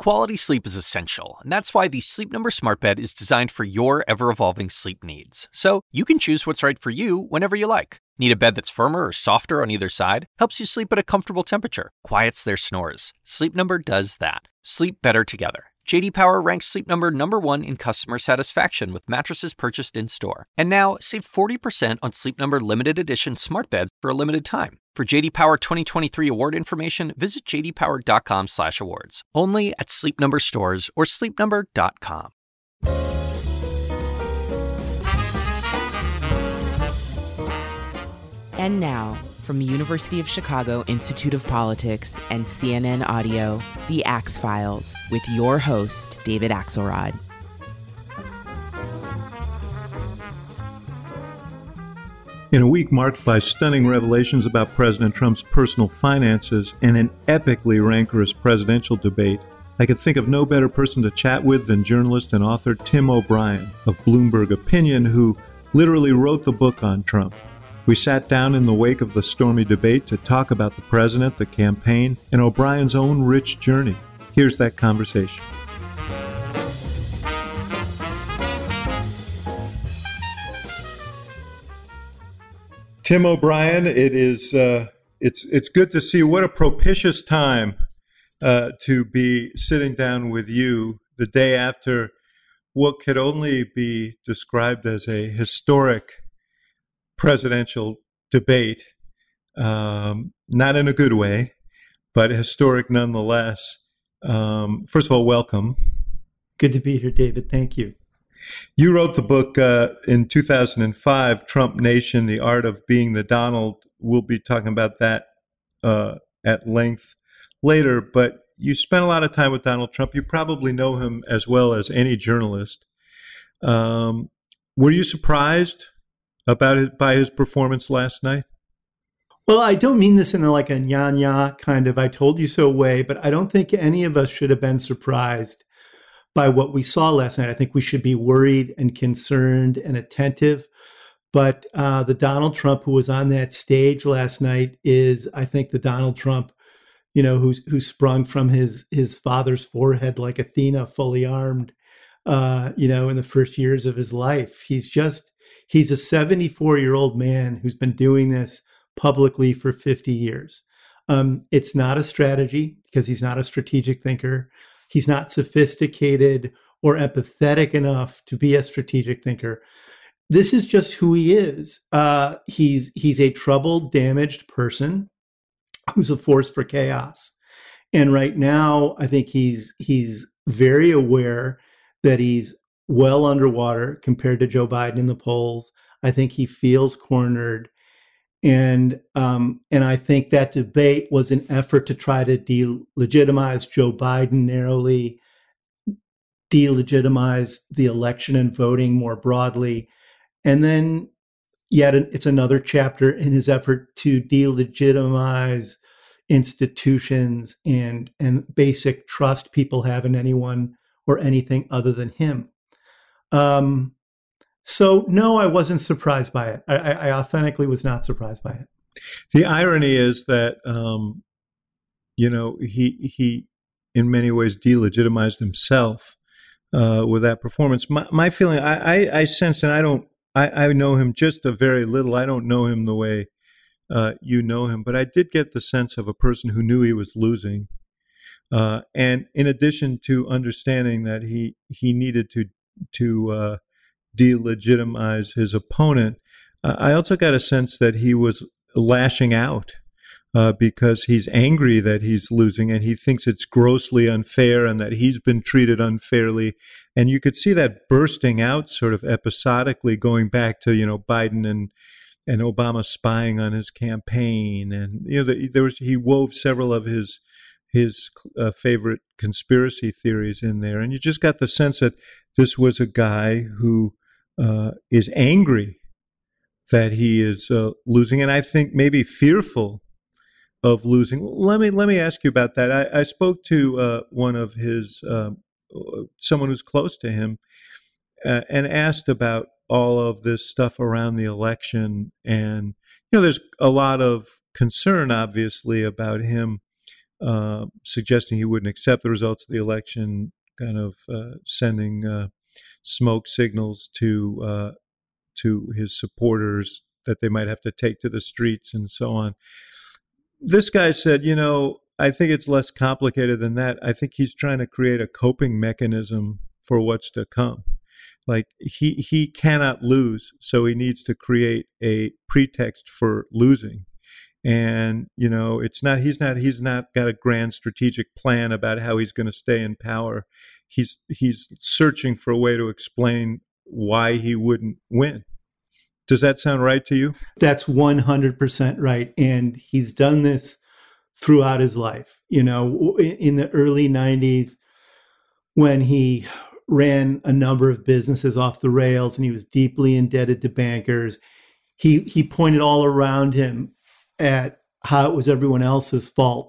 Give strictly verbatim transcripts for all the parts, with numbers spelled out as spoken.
Quality sleep is essential, and that's why the Sleep Number Smart Bed is designed for your ever-evolving sleep needs. So you can choose what's right for you whenever you like. Need a bed that's firmer or softer on either side? Helps you sleep at a comfortable temperature. Quiets their snores. Sleep Number does that. Sleep better together. J D Power ranks Sleep Number number one in customer satisfaction with mattresses purchased in-store. And now, save forty percent on Sleep Number limited edition smart beds for a limited time. For J D Power twenty twenty-three award information, visit j d power dot com slash awards. Only at Sleep Number stores or sleep number dot com. And now, from the University of Chicago Institute of Politics and C N N Audio, The Axe Files, with your host, David Axelrod. In a week marked by stunning revelations about President Trump's personal finances and an epically rancorous presidential debate, I could think of no better person to chat with than journalist and author Tim O'Brien of Bloomberg Opinion, who literally wrote the book on Trump. We sat down in the wake of the stormy debate to talk about the president, the campaign, and O'Brien's own rich journey. Here's that conversation. Tim O'Brien, it is uh, it's it's good to see. What a propitious time uh, to be sitting down with you the day after what could only be described as a historic presidential debate, um, not in a good way, but historic nonetheless. Um, first of all, welcome. Good to be here, David. Thank you. You wrote the book uh, in two thousand five, Trump Nation, The Art of Being the Donald. We'll be talking about that uh, at length later, but you spent a lot of time with Donald Trump. You probably know him as well as any journalist. Um, were you surprised about it by his performance last night? Well, I don't mean this in a, like a nya-nya kind of I told you so way, but I don't think any of us should have been surprised by what we saw last night. I think we should be worried and concerned and attentive. But uh, the Donald Trump who was on that stage last night is, I think, the Donald Trump, you know, who's who sprung from his his father's forehead like Athena, fully armed, uh, you know, in the first years of his life. He's just He's a seventy-four-year-old man who's been doing this publicly for fifty years. Um, it's not a strategy because he's not a strategic thinker. He's not sophisticated or empathetic enough to be a strategic thinker. This is just who he is. Uh, he's he's a troubled, damaged person who's a force for chaos. And right now, I think he's he's very aware that he's well underwater compared to Joe Biden in the polls. I think he feels cornered. And um, and I think that debate was an effort to try to delegitimize Joe Biden narrowly, delegitimize the election and voting more broadly. And then yet it's another chapter in his effort to delegitimize institutions and, and basic trust people have in anyone or anything other than him. Um, so no, I wasn't surprised by it. I, I authentically was not surprised by it. The irony is that, um, you know, he, he in many ways delegitimized himself uh, with that performance. My, my feeling, I, I, I sense, and I don't, I, I know him just a very little. I don't know him the way uh, you know him, but I did get the sense of a person who knew he was losing. Uh, and in addition to understanding that he, he needed to to uh, delegitimize his opponent, uh, I also got a sense that he was lashing out uh, because he's angry that he's losing and he thinks it's grossly unfair and that he's been treated unfairly. And you could see that bursting out sort of episodically, going back to, you know, Biden and and Obama spying on his campaign. And, you know, the, there was he wove several of his his uh, favorite conspiracy theories in there. And you just got the sense that this was a guy who uh, is angry that he is uh, losing, and I think maybe fearful of losing. Let me let me ask you about that. I, I spoke to uh, one of his, uh, someone who's close to him, uh, and asked about all of this stuff around the election. And, you know, there's a lot of concern, obviously, about him uh, suggesting he wouldn't accept the results of the election, kind of uh, sending uh, smoke signals to uh, to his supporters that they might have to take to the streets and so on. This guy said, you know, I think it's less complicated than that. I think he's trying to create a coping mechanism for what's to come. Like he he cannot lose, so he needs to create a pretext for losing. And you know, it's not he's not he's not got a grand strategic plan about how he's going to stay in power. He's he's searching for a way to explain why he wouldn't win. Does that sound right to you? That's one hundred percent right. And he's done this throughout his life. You know, in the early nineties, when he ran a number of businesses off the rails and he was deeply indebted to bankers, he he pointed all around him at how it was everyone else's fault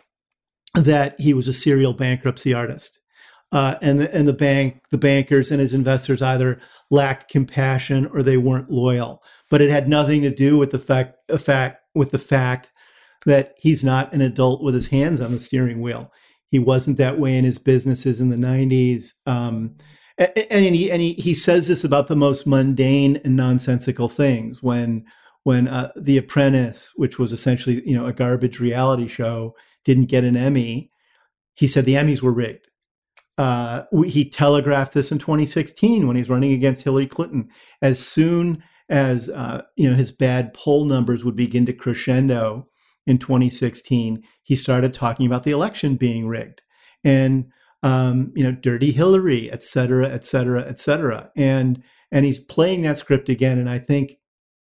that he was a serial bankruptcy artist. Uh, and the and the bank, the bankers and his investors either lacked compassion or they weren't loyal. But it had nothing to do with the fact, the fact with the fact that he's not an adult with his hands on the steering wheel. He wasn't that way in his businesses in the nineties. Um, and and, he, and he, he says this about the most mundane and nonsensical things. When when uh, The Apprentice, which was essentially you know a garbage reality show, didn't get an Emmy, he said the Emmys were rigged. Uh, he telegraphed this in twenty sixteen when he's running against Hillary Clinton. As soon as uh, you know his bad poll numbers would begin to crescendo in twenty sixteen, he started talking about the election being rigged, and um, you know, dirty Hillary, et cetera, et cetera, et cetera. And and he's playing that script again. And I think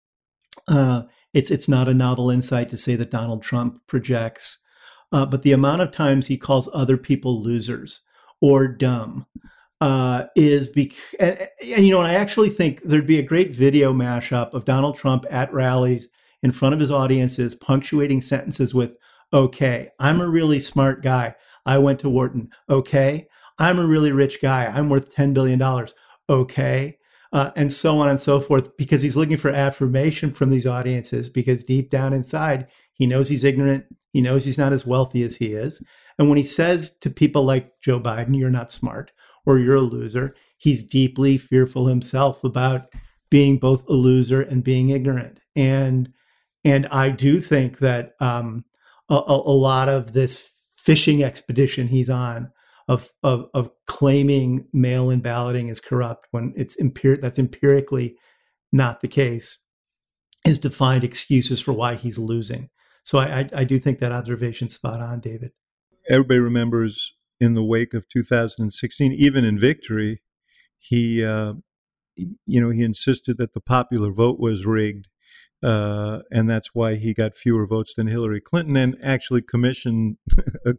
uh, it's it's not a novel insight to say that Donald Trump projects, uh, but the amount of times he calls other people losers or dumb uh, is bec- and, and, you know, and I actually think there'd be a great video mashup of Donald Trump at rallies in front of his audiences, punctuating sentences with, okay, I'm a really smart guy. I went to Wharton. Okay. I'm a really rich guy. I'm worth ten billion dollars. Okay. Uh, and so on and so forth, because he's looking for affirmation from these audiences, because deep down inside, he knows he's ignorant. He knows he's not as wealthy as he is. And when he says to people like Joe Biden, you're not smart or you're a loser, he's deeply fearful himself about being both a loser and being ignorant. And and I do think that um, a, a lot of this fishing expedition he's on of of, of claiming mail-in balloting is corrupt when it's empir- that's empirically not the case, is to find excuses for why he's losing. So I, I, I do think that observation's spot on, David. Everybody remembers in the wake of two thousand sixteen, even in victory, he, uh, you know, he insisted that the popular vote was rigged, uh, and that's why he got fewer votes than Hillary Clinton, and actually commissioned a,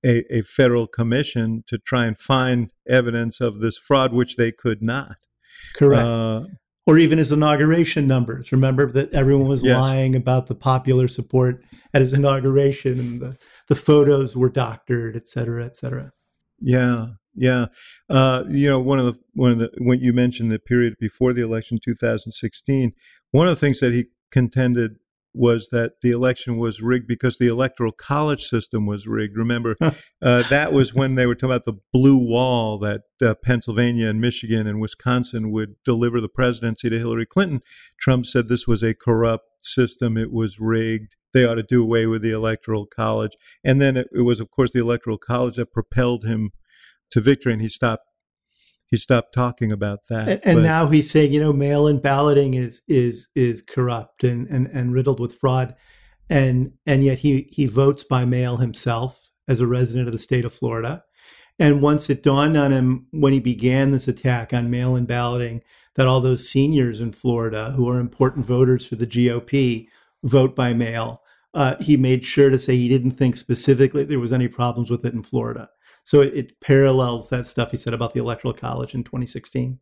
a federal commission to try and find evidence of this fraud, which they could not. Correct. Uh, or even his inauguration numbers. Remember that everyone was yes. lying about the popular support at his inauguration, and the, the photos were doctored, et cetera, et cetera. Yeah, yeah. Uh, you know, one of the one of the when you mentioned the period before the election, two thousand sixteen, one of the things that he contended was that the election was rigged because the electoral college system was rigged. Remember, uh, that was when they were talking about the blue wall that uh, Pennsylvania and Michigan and Wisconsin would deliver the presidency to Hillary Clinton. Trump said this was a corrupt system. It was rigged. They ought to do away with the electoral college. And then it, it was, of course, the electoral college that propelled him to victory, and he stopped He stopped talking about that. And, and now he's saying, you know, mail-in balloting is is is corrupt and, and, and riddled with fraud. And and yet he, he votes by mail himself as a resident of the state of Florida. And once it dawned on him when he began this attack on mail-in balloting that all those seniors in Florida who are important voters for the G O P vote by mail, uh, he made sure to say he didn't think specifically there was any problems with it in Florida. So it, it parallels that stuff he said about the Electoral College in twenty sixteen.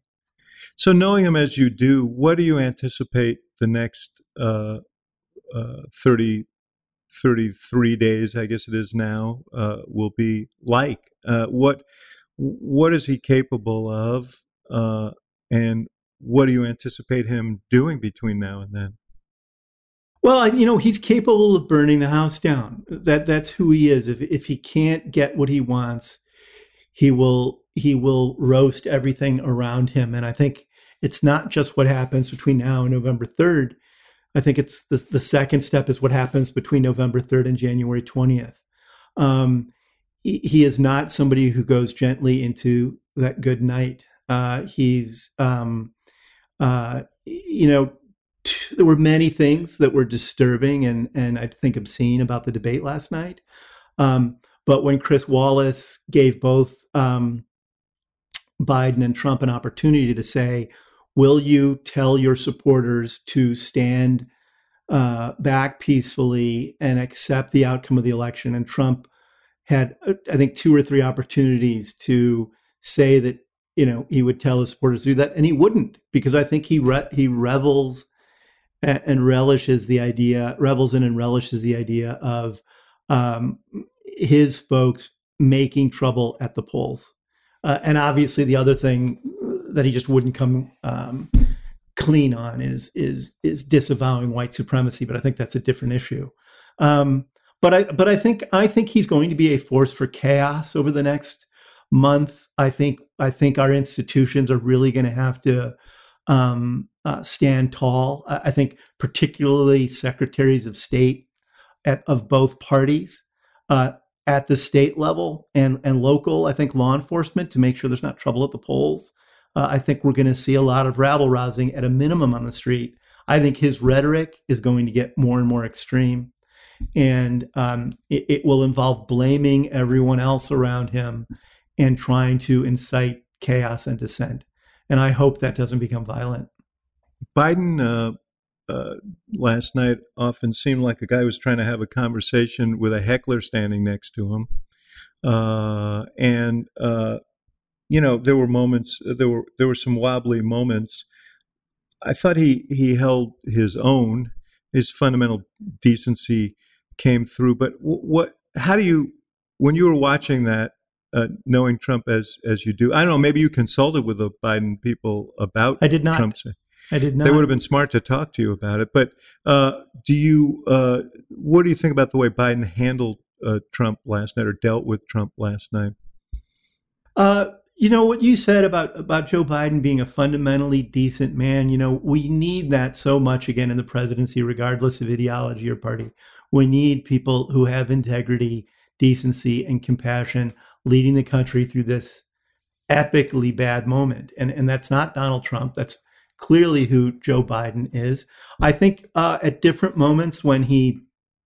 So knowing him as you do, what do you anticipate the next uh, uh, thirty, thirty-three days, I guess it is now, uh, will be like? Uh, what what is he capable of, uh, and what do you anticipate him doing between now and then? Well, you know, he's capable of burning the house down. That that's who he is. If if he can't get what he wants, he will he will roast everything around him. And I think it's not just what happens between now and November third. I think it's the the second step is what happens between November third and January twentieth. Um, he, he is not somebody who goes gently into that good night. Uh, he's, um, uh, you know, t- there were many things that were disturbing and and I think obscene about the debate last night. Um, but when Chris Wallace gave both um, Biden and Trump an opportunity to say, will you tell your supporters to stand uh, back peacefully and accept the outcome of the election? And Trump had, I think, two or three opportunities to say that, you know, he would tell his supporters to do that, and he wouldn't, because I think he re- he revels and relishes the idea, revels in and relishes the idea of um, his folks making trouble at the polls. Uh, and obviously, the other thing that he just wouldn't come um, clean on is is is disavowing white supremacy. But I think that's a different issue. Um, but I but I think I think he's going to be a force for chaos over the next month. I think I think our institutions are really going to have to um, uh, stand tall. I, I think particularly secretaries of state at, of both parties. Uh, at the state level and, and local, I think law enforcement, to make sure there's not trouble at the polls. Uh, I think we're going to see a lot of rabble rousing at a minimum on the street. I think his rhetoric is going to get more and more extreme, and um, it, it will involve blaming everyone else around him and trying to incite chaos and dissent. And I hope that doesn't become violent. Biden uh, uh, last night often seemed like a guy who was trying to have a conversation with a heckler standing next to him. Uh, and, uh, you know, there were moments, there were there were some wobbly moments. I thought he, he held his own. His fundamental decency came through. But what? How do you, when you were watching that, uh, knowing Trump as as you do, I don't know, maybe you consulted with the Biden people about I did not. Trump's. I did not. They would have been smart to talk to you about it. But uh, do you? Uh, what do you think about the way Biden handled uh, Trump last night, or dealt with Trump last night? Uh, you know what you said about about Joe Biden being a fundamentally decent man. You know, we need that so much again in the presidency, regardless of ideology or party. We need people who have integrity, decency, and compassion leading the country through this epically bad moment. And and that's not Donald Trump. That's clearly who Joe Biden is. I think uh, at different moments when he,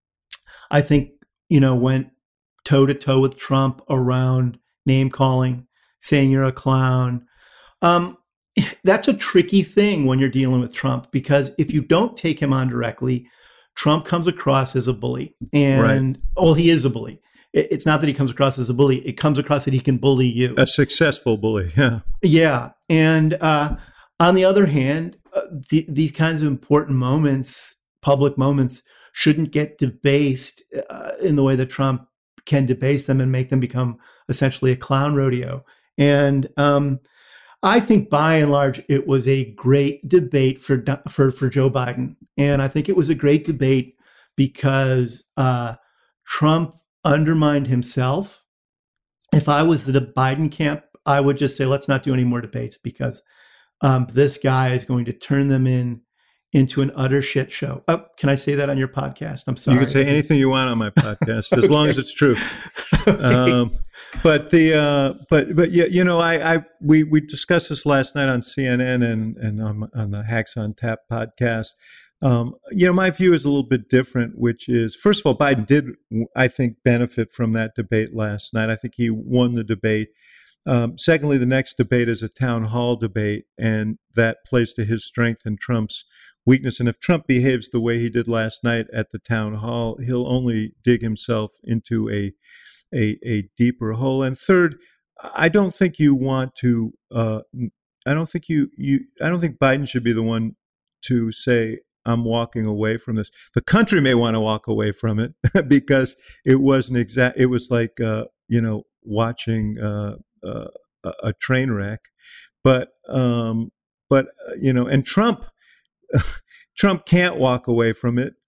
I think, you know, went toe to toe with Trump around name calling, saying you're a clown. Um, that's a tricky thing when you're dealing with Trump, because if you don't take him on directly, Trump comes across as a bully. And, right. oh, he is a bully. It's not that he comes across as a bully. It comes across that he can bully you. A successful bully, yeah. Yeah. And, uh, on the other hand, uh, the, these kinds of important moments, public moments, shouldn't get debased uh, in the way that Trump can debase them and make them become essentially a clown rodeo. And um, I think by and large, it was a great debate for, for, for Joe Biden. And I think it was a great debate because uh, Trump undermined himself. If I was the Biden camp, I would just say, let's not do any more debates, because Um, this guy is going to turn them in into an utter shit show. Oh, can I say that on your podcast? I'm sorry. You can say anything you want on my podcast, as okay. long as it's true. Okay. Um, but the uh, but but yeah, you know, I, I we we discussed this last night on C N N and and on, on the Hacks on Tap podcast. Um, you know, my view is a little bit different, which is, first of all, Biden did, I think, benefit from that debate last night. I think he won the debate. Um, secondly, the next debate is a town hall debate, and that plays to his strength and Trump's weakness. And if Trump behaves the way he did last night at the town hall, he'll only dig himself into a a, a deeper hole. And third, I don't think you want to. Uh, I don't think you you. I don't think Biden should be the one to say, I'm walking away from this. The country may want to walk away from it because it wasn't exact. It was like uh, you know watching. Uh, Uh, a train wreck, but um, but uh, you know, and Trump, Trump can't walk away from it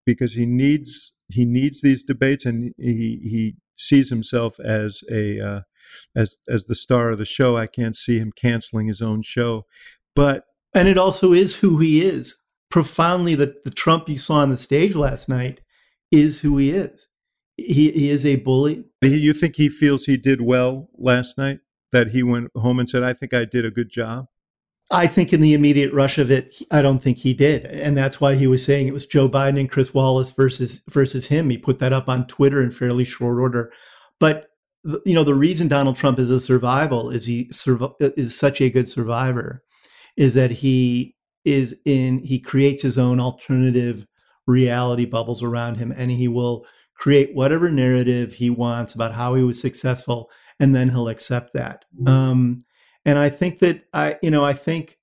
because he needs he needs these debates, and he he sees himself as a uh, as as the star of the show. I can't see him canceling his own show, but and it also is who he is. Profoundly, the the Trump you saw on the stage last night is who he is. He he is a bully. You think he feels he did well last night? That he went home and said, "I think I did a good job"? I think in the immediate rush of it, I don't think he did. And that's why he was saying it was Joe Biden and Chris Wallace versus versus him. He put that up on Twitter in fairly short order. But, you know, the reason Donald Trump is a survival is he is such a good survivor is that he is in, he creates his own alternative reality bubbles around him, and he will create whatever narrative he wants about how he was successful, and then he'll accept that. Um, And I think that I, you know, I think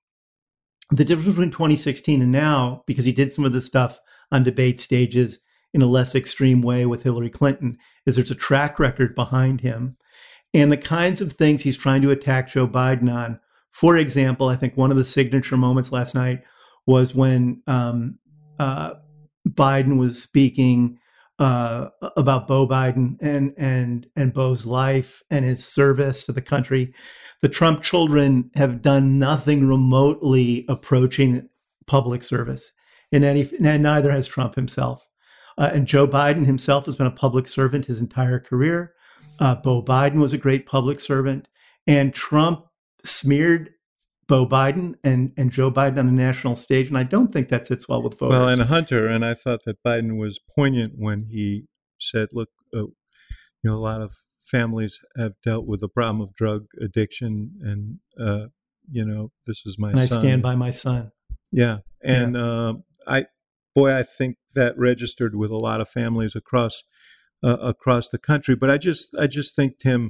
the difference between twenty sixteen and now, because he did some of this stuff on debate stages in a less extreme way with Hillary Clinton, is there's a track record behind him and the kinds of things he's trying to attack Joe Biden on. For example, I think one of the signature moments last night was when um, uh, Biden was speaking uh, about Beau Biden and and and Beau's life and his service to the country. The Trump children have done nothing remotely approaching public service in any, and neither has Trump himself. Uh, and Joe Biden himself has been a public servant his entire career. Uh, Beau Biden was a great public servant, and Trump smeared Beau Biden and, and Joe Biden on the national stage, and I don't think that sits well with voters. Well, and Hunter, and I thought that Biden was poignant when he said, "Look, uh, you know, a lot of families have dealt with the problem of drug addiction, and uh, you know, this is my and son. I stand by my son." Yeah, and yeah. Uh, I, boy, I think that registered with a lot of families across uh, across the country. But I just, I just think, Tim,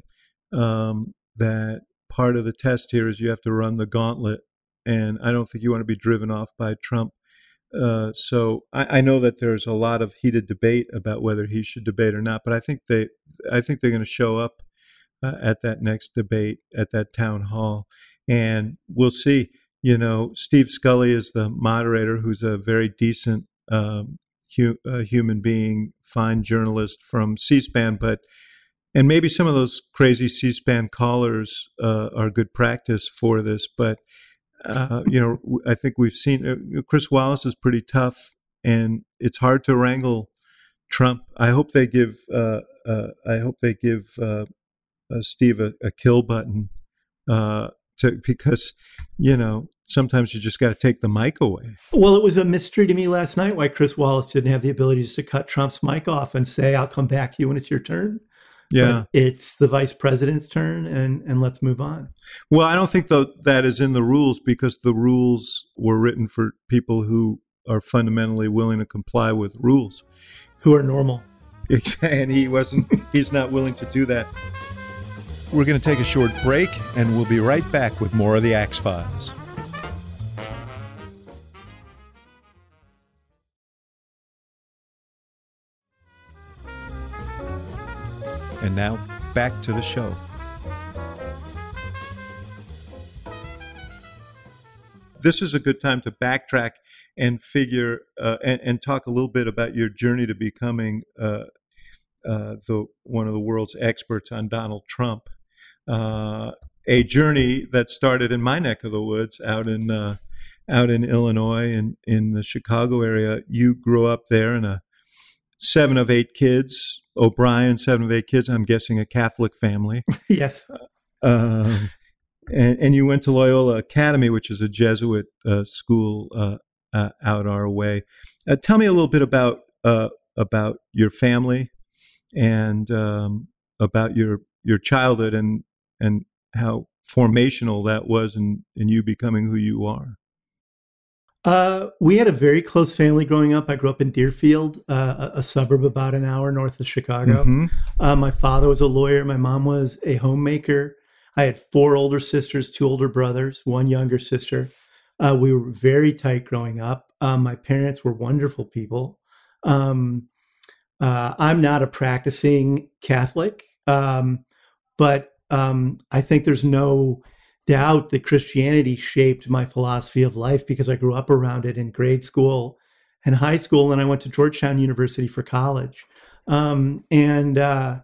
um, that part of the test here is you have to run the gauntlet, and I don't think you want to be driven off by Trump. Uh, so I, I know that there's a lot of heated debate about whether he should debate or not, but I think they, I think they're going to show up uh, at that next debate at that town hall, and we'll see. You know, Steve Scully is the moderator, who's a very decent um, hu- uh, human being, fine journalist from C-SPAN, but and maybe some of those crazy C-SPAN callers uh, are good practice for this, but. Uh, you know, I think we've seen uh, Chris Wallace is pretty tough, and it's hard to wrangle Trump. I hope they give. Uh, uh, I hope they give uh, uh, Steve a, a kill button, uh, to because you know sometimes you just got to take the mic away. Well, it was a mystery to me last night why Chris Wallace didn't have the ability just to cut Trump's mic off and say, "I'll come back to you when it's your turn." Yeah, but it's the vice president's turn, and, and let's move on. Well, I don't think though that is in the rules, because the rules were written for people who are fundamentally willing to comply with rules, who are normal. And he wasn't. He's not willing to do that. We're going to take a short break, and we'll be right back with more of the Axe Files. And now, back to the show. This is a good time to backtrack and figure uh, and, and talk a little bit about your journey to becoming uh, uh, the one of the world's experts on Donald Trump. Uh, a journey that started in my neck of the woods, out in uh, out in Illinois and in the Chicago area. You grew up there in a seven of eight kids. O'Brien, seven of eight kids. I'm guessing a Catholic family. Yes. Uh, and, and you went to Loyola Academy, which is a Jesuit uh, school uh, uh, out our way. Uh, tell me a little bit about uh, about your family and um, about your your childhood and and how formational that was in, in you becoming who you are. Uh, we had a very close family growing up. I grew up in Deerfield, uh, a, a suburb about an hour north of Chicago. Mm-hmm. Uh, my father was a lawyer. My mom was a homemaker. I had four older sisters, two older brothers, one younger sister. Uh, we were very tight growing up. Um, my parents were wonderful people. Um, uh, I'm not a practicing Catholic, um, but um, I think there's no doubt that Christianity shaped my philosophy of life because I grew up around it in grade school, and high school, and I went to Georgetown University for college. Um, and uh,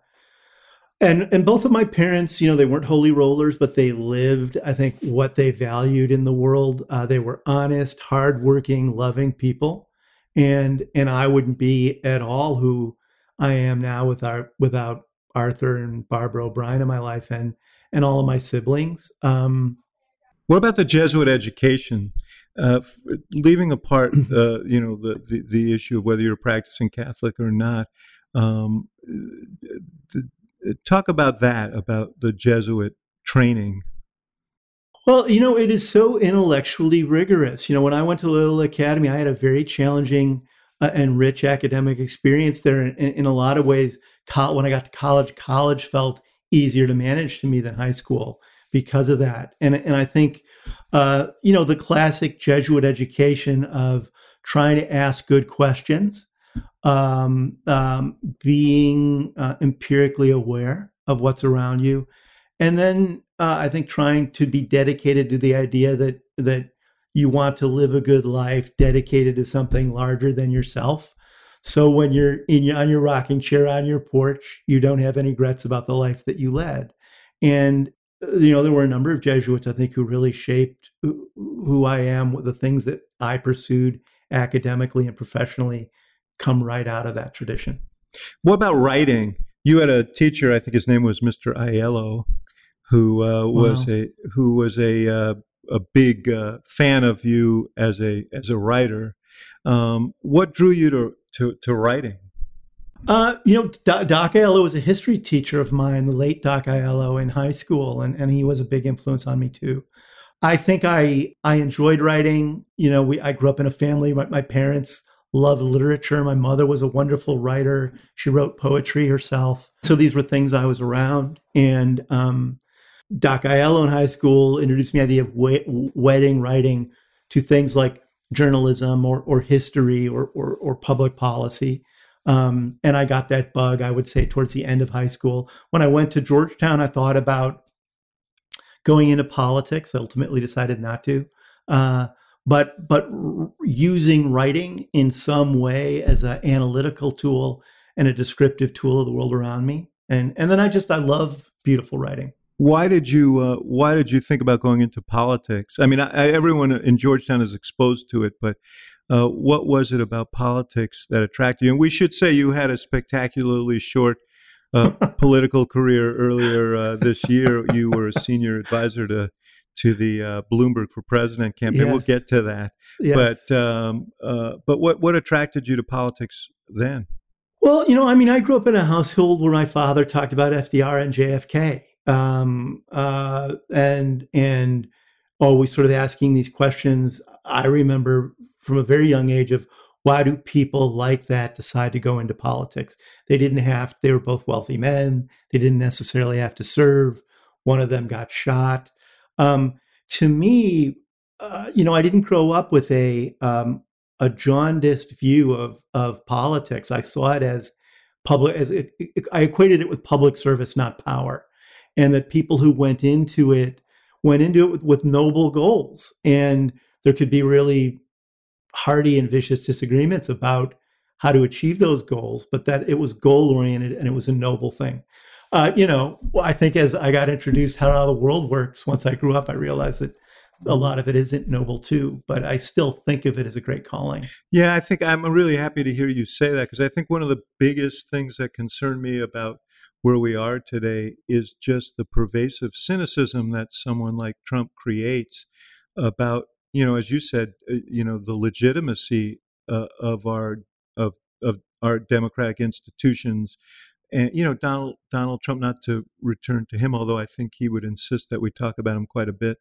and and both of my parents, you know, they weren't holy rollers, but they lived, I think, what they valued in the world. Uh, they were honest, hardworking, loving people, and and I wouldn't be at all who I am now with our without Arthur and Barbara O'Brien in my life, and and all of my siblings. Um, what about the Jesuit education? Uh, leaving apart, uh, you know, the, the the issue of whether you're a practicing Catholic or not. Um, the, talk about that, about the Jesuit training. Well, you know, it is so intellectually rigorous. You know, when I went to Loyola Academy, I had a very challenging uh, and rich academic experience there. In, in a lot of ways, co- when I got to college, college felt easier to manage to me than high school because of that. And and I think, uh, you know, the classic Jesuit education of trying to ask good questions, um, um, being uh, empirically aware of what's around you, and then uh, I think trying to be dedicated to the idea that that you want to live a good life, dedicated to something larger than yourself. So when you're in your, on your rocking chair on your porch, you don't have any regrets about the life that you led. And you know, there were a number of Jesuits, I think, who really shaped who, who I am. The things that I pursued academically and professionally come right out of that tradition. What about writing? You had a teacher, I think his name was Mister Aiello, who uh, was wow. a who was a uh, a big uh, fan of you as a as a writer. Um, what drew you to to, to writing? Uh, you know, Doc, Doc Aiello was a history teacher of mine, the late Doc Aiello, in high school, and, and he was a big influence on me too. I think I I enjoyed writing. You know, we I grew up in a family. My, my parents loved literature. My mother was a wonderful writer. She wrote poetry herself. So these were things I was around. And um, Doc Aiello in high school introduced me to the idea of we- wedding writing to things like journalism or or history or or, or public policy. Um, and I got that bug, I would say, towards the end of high school. When I went to Georgetown, I thought about going into politics. I ultimately decided not to. Uh, but but r- using writing in some way as an analytical tool and a descriptive tool of the world around me. And and then I just, I love beautiful writing. Why did you uh, Why did you think about going into politics? I mean, I, I, everyone in Georgetown is exposed to it, but uh, what was it about politics that attracted you? And we should say you had a spectacularly short uh, political career earlier uh, this year. You were a senior advisor to to the uh, Bloomberg for President campaign. Yes. We'll get to that. Yes. But um, uh, but what what attracted you to politics then? Well, you know, I mean, I grew up in a household where my father talked about F D R and J F K. Um, uh, and, and always sort of asking these questions. I remember from a very young age of why do people like that decide to go into politics? They didn't have, they were both wealthy men. They didn't necessarily have to serve. One of them got shot. Um, to me, uh, you know, I didn't grow up with a, um, a jaundiced view of, of politics. I saw it as public, as it, it, I equated it with public service, not power. And that people who went into it went into it with, with noble goals. And there could be really hearty and vicious disagreements about how to achieve those goals, but that it was goal-oriented and it was a noble thing. Uh, you know, I think as I got introduced how the world works, once I grew up, I realized that a lot of it isn't noble too, but I still think of it as a great calling. Yeah, I think I'm really happy to hear you say that, because I think one of the biggest things that concern me about where we are today is just the pervasive cynicism that someone like Trump creates about, you know, as you said, uh, you know, the legitimacy uh, of our of of our democratic institutions. And, you know, Donald Donald Trump, not to return to him, although I think he would insist that we talk about him quite a bit.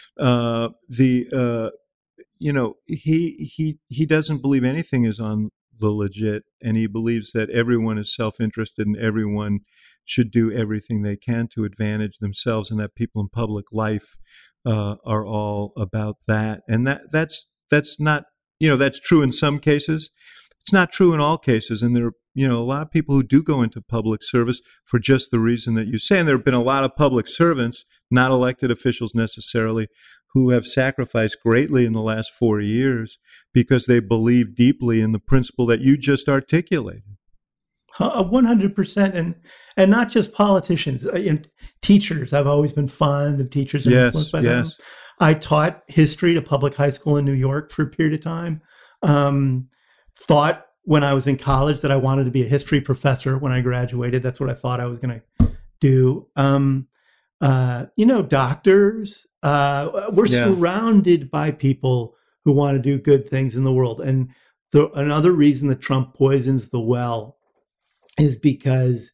Uh, the uh, you know, he he he doesn't believe anything is on the legit, and he believes that everyone is self-interested and everyone should do everything they can to advantage themselves, and that people in public life uh, are all about that. And that that's that's not, you know, that's true in some cases. It's not true in all cases. And there are, you know, a lot of people who do go into public service for just the reason that you say. And there have been a lot of public servants not elected officials necessarily, who have sacrificed greatly in the last four years because they believe deeply in the principle that you just articulated. one hundred percent. And and not just politicians, uh, you know, teachers. I've always been fond of teachers and yes, influenced by yes. them. I taught history at a public high school in New York for a period of time. Um, thought when I was in college that I wanted to be a history professor when I graduated. That's what I thought I was going to do. Um, uh, you know, doctors, uh, we're Yeah. surrounded by people who want to do good things in the world. And the, another reason that Trump poisons the well is because,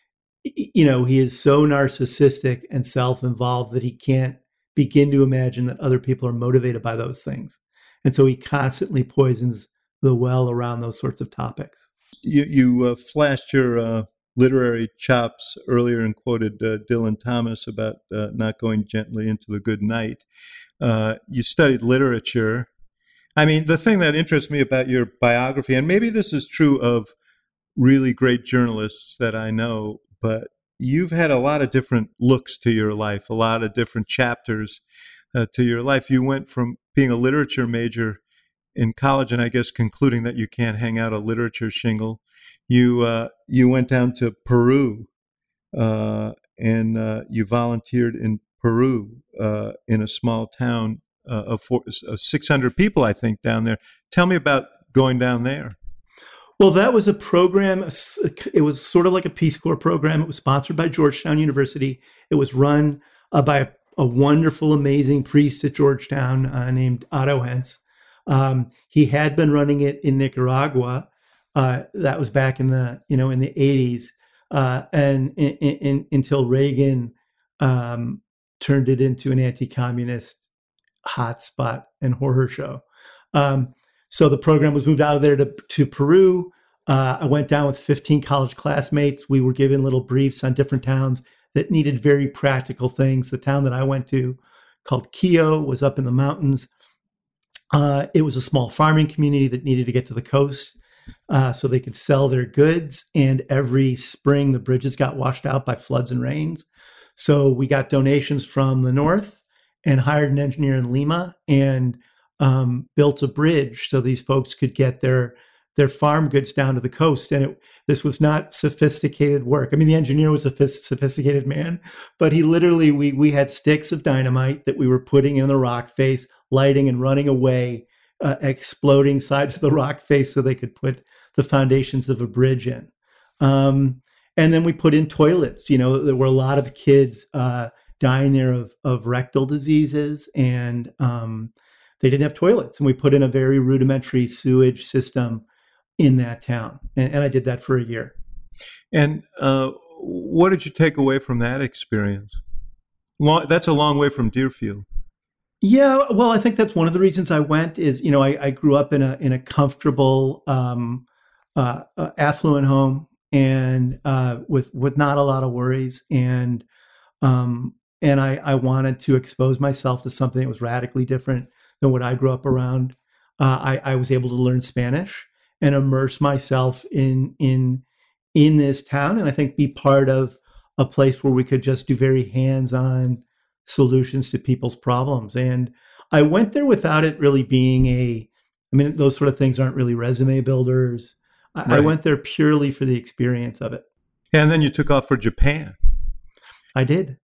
you know, he is so narcissistic and self-involved that he can't begin to imagine that other people are motivated by those things. And so he constantly poisons the well around those sorts of topics. You, you uh, flashed your uh, literary chops earlier and quoted uh, Dylan Thomas about uh, not going gently into the good night. Uh, you studied literature. I mean, the thing that interests me about your biography, and maybe this is true of really great journalists that I know, but you've had a lot of different looks to your life, a lot of different chapters uh, to your life. You went from being a literature major in college, and I guess concluding that you can't hang out a literature shingle. You uh, you went down to Peru, uh, and uh, you volunteered in Peru uh, in a small town uh, of four, uh, six hundred people, I think, down there. Tell me about going down there. Well, that was a program. It was sort of like a Peace Corps program. It was sponsored by Georgetown University. It was run uh, by a, a wonderful, amazing priest at Georgetown uh, named Otto Hens. Um, he had been running it in Nicaragua. Uh, that was back in the you know in the eighties, uh, and in, in, in, until Reagan um, turned it into an anti-communist hotspot and horror show. Um, So the program was moved out of there to, to Peru. Uh, I went down with fifteen college classmates. We were given little briefs on different towns that needed very practical things. The town that I went to, called Quillo, was up in the mountains. Uh, it was a small farming community that needed to get to the coast uh, so they could sell their goods. And every spring, the bridges got washed out by floods and rains. So we got donations from the north and hired an engineer in Lima and Um, built a bridge so these folks could get their their farm goods down to the coast. And it, this was not sophisticated work. I mean, the engineer was a sophisticated man, but he literally, we we had sticks of dynamite that we were putting in the rock face, lighting and running away, uh, exploding sides of the rock face so they could put the foundations of a bridge in. Um, and then we put in toilets. You know, there were a lot of kids uh, dying there of, of rectal diseases, and um, they didn't have toilets, and we put in a very rudimentary sewage system in that town. And, and I did that for a year. And uh, what did you take away from that experience? Long, that's a long way from Deerfield. Yeah, well, I think that's one of the reasons I went is, you know, I, I grew up in a in a comfortable, um, uh, uh, affluent home, and uh, with with not a lot of worries, and um, and I, I wanted to expose myself to something that was radically different than what I grew up around. Uh, I, I was able to learn Spanish and immerse myself in in in this town, and I think be part of a place where we could just do very hands-on solutions to people's problems. And I went there without it really being a, I mean, those sort of things aren't really resume builders. I, Right. I went there purely for the experience of it. And then you took off for Japan. I did.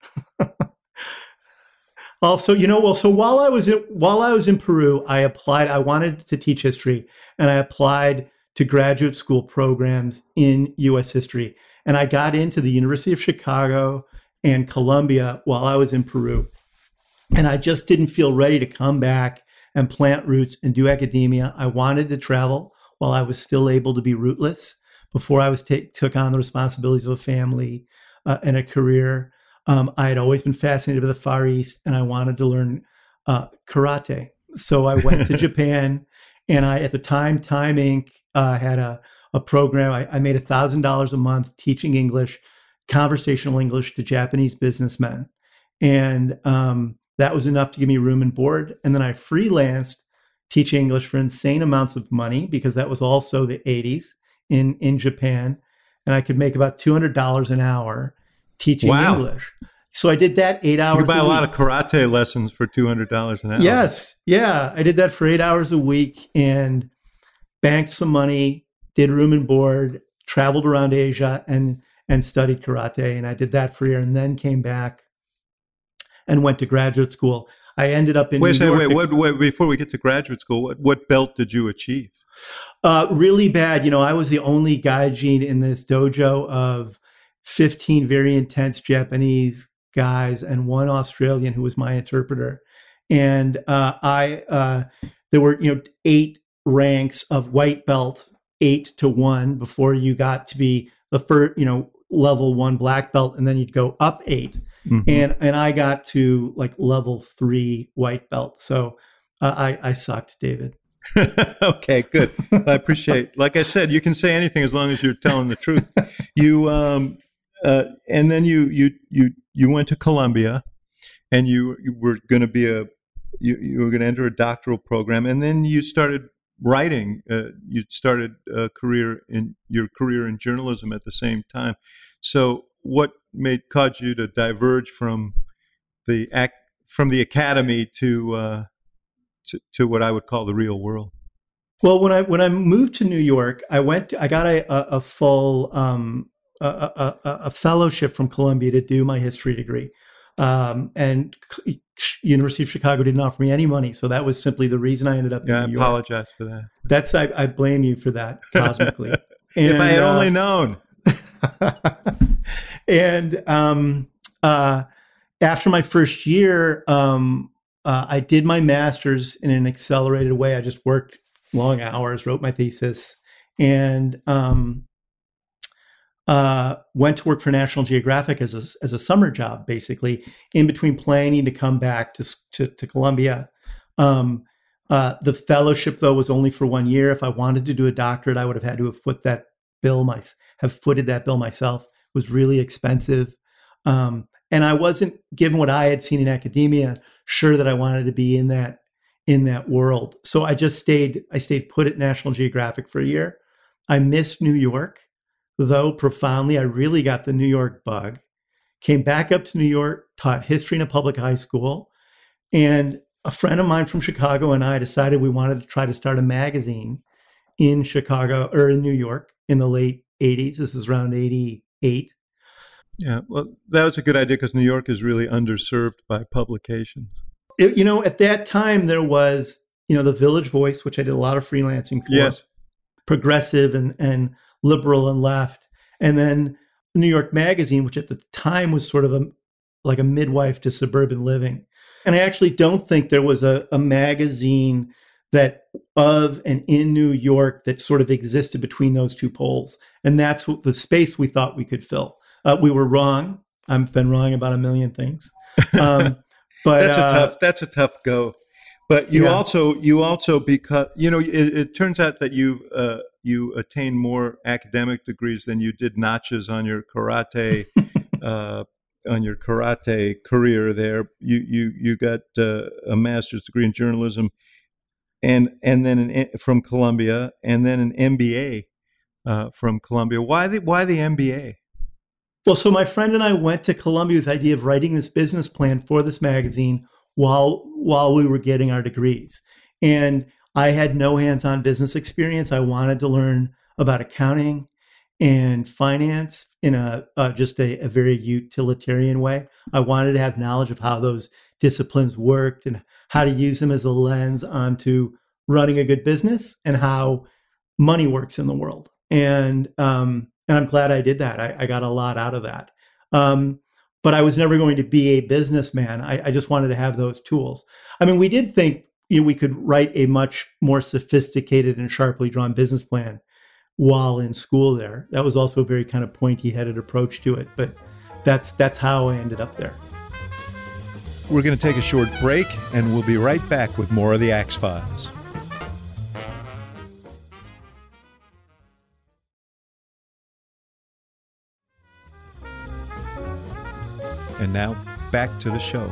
Also, you know, well, so while I was in, while I was in Peru, I applied. I wanted to teach history, and I applied to graduate school programs in U S history. And I got into the University of Chicago and Columbia while I was in Peru. And I just didn't feel ready to come back and plant roots and do academia. I wanted to travel while I was still able to be rootless before I was take, took on the responsibilities of a family uh, and a career. Um, I had always been fascinated by the Far East, and I wanted to learn uh, karate. So I went to Japan, and I, at the time, Time Incorporated uh, had a, a program. I, I made one thousand dollars a month teaching English, conversational English to Japanese businessmen. And um, that was enough to give me room and board. And then I freelanced teaching English for insane amounts of money, because that was also the eighties in, in Japan. And I could make about two hundred dollars an hour teaching Wow. English. so I did that eight hours. You could buy a, a lot week. of karate lessons for two hundred dollars an hour. Yes, yeah, I did that for eight hours a week and banked some money, did room and board, traveled around Asia, and and studied karate. And I did that for a year, and then came back and went to graduate school. I ended up in wait, New say, York. Wait, what, wait, before we get to graduate school, what, what belt did you achieve? Uh, really bad. You know, I was the only gaijin in this dojo of fifteen very intense Japanese guys and one Australian who was my interpreter. And uh, I, uh, there were, you know, eight ranks of white belt, eight to one before you got to be the first, you know, level one black belt, and then you'd go up eight. Mm-hmm. And and I got to like level three white belt. So uh, I I sucked, David. Okay, good. I appreciate. Like I said, you can say anything as long as you're telling the truth. You um, uh, and then you you you you went to Columbia, and you, you were going to be a you, you were going to enter a doctoral program, and then you started writing. Uh, you started a career in your career in journalism at the same time. So what made caused you to diverge from the act from the academy to, uh, to to what I would call the real world? Well, when I when I moved to New York, I went. To, I got a a, a full um, a, a, a fellowship from Columbia to do my history degree, um, and University of Chicago didn't offer me any money, so that was simply the reason I ended up. Yeah, in New I York. apologize for that. That's I, I blame you for that cosmically. And, if I had uh, only known. and um, uh, after my first year, um, uh, I did my master's in an accelerated way. I just worked long hours, wrote my thesis, and um, uh, went to work for National Geographic as a, as a summer job, basically, in between planning to come back to, to, to Columbia. Um, uh, the fellowship, though, was only for one year. If I wanted to do a doctorate, I would have had to have foot that bill my, have footed that bill myself. It was really expensive. Um, and I wasn't, given what I had seen in academia, sure that I wanted to be in that in that world. So I just stayed, I stayed put at National Geographic for a year. I missed New York, though, profoundly. I really got the New York bug. Came back up to New York, taught history in a public high school. And a friend of mine from Chicago and I decided we wanted to try to start a magazine in Chicago or in New York in the late eighties. This is around eighty-eight. Yeah, well, that was a good idea because New York is really underserved by publications. It, you know, at that time there was, you know, the Village Voice, which I did a lot of freelancing for. Yes. Progressive and, and liberal and left. And then New York Magazine, which at the time was sort of a like a midwife to suburban living. And I actually don't think there was a, a magazine that of and in New York that sort of existed between those two poles. And that's what the space we thought we could fill. Uh, we were wrong. I've been wrong about a million things. Um, but that's a uh, tough, that's a tough go. But you yeah. also, you also, because, you know, it, it turns out that you uh, you attained more academic degrees than you did notches on your karate, uh, on your karate career there. You, you, you got uh, a master's degree in journalism and, and then an, from Columbia, and then an M B A uh, from Columbia. Why the, why the M B A? Well, so my friend and I went to Columbia with the idea of writing this business plan for this magazine while while we were getting our degrees. And I had no hands-on business experience. I wanted to learn about accounting and finance in a uh, just a, a very utilitarian way. I wanted to have knowledge of how those disciplines worked and how to use them as a lens onto running a good business and how money works in the world. And um, and I'm glad I did that. I, I got a lot out of that. Um, but I was never going to be a businessman. I, I just wanted to have those tools. I mean, we did think, you know, we could write a much more sophisticated and sharply drawn business plan while in school there. That was also a very kind of pointy-headed approach to it. But that's that's how I ended up there. We're going to take a short break, and we'll be right back with more of the Axe Files. And now, back to the show.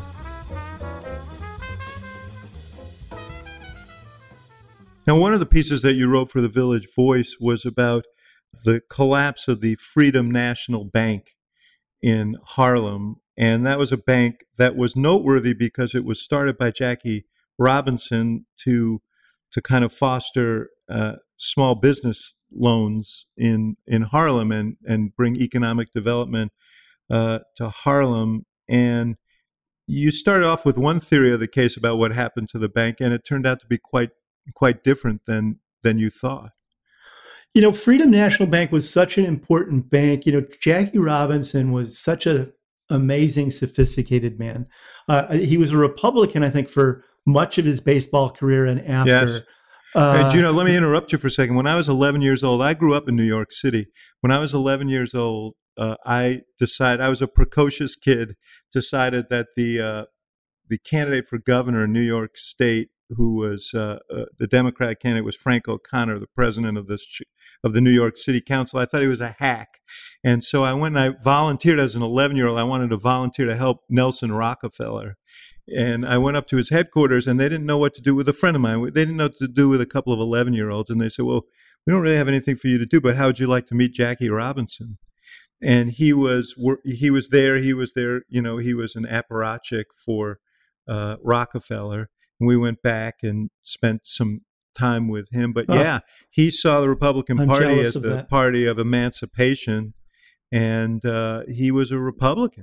Now, one of the pieces that you wrote for the Village Voice was about the collapse of the Freedom National Bank in Harlem And that was a bank that was noteworthy because it was started by Jackie Robinson to to kind of foster uh, small business loans in in Harlem and and bring economic development uh, to Harlem. And you started off with one theory of the case about what happened to the bank, and it turned out to be quite quite different than than you thought. You know, Freedom National Bank was such an important bank. You know, Jackie Robinson was such a amazing, sophisticated man. Uh, he was a Republican, I think, for much of his baseball career and after. Yes. Uh, hey, Gino, let me interrupt you for a second. When I was eleven years old, I grew up in New York City. When I was eleven years old, uh, I decided, I was a precocious kid, decided that the uh, the candidate for governor in New York State, who was uh, uh, the Democratic candidate, was Frank O'Connor, the president of this of the New York City Council. I thought he was a hack, and so I went and I volunteered as an eleven-year-old. I wanted to volunteer to help Nelson Rockefeller, and I went up to his headquarters, and they didn't know what to do with a friend of mine. They didn't know what to do with a couple of eleven-year-olds, and they said, "Well, we don't really have anything for you to do, but how would you like to meet Jackie Robinson?" And he was he was there. He was there. You know, he was an apparatchik for uh, Rockefeller. And we went back and spent some time with him. But yeah, oh, he saw the Republican I'm Party as the that. party of emancipation, and uh, he was a Republican.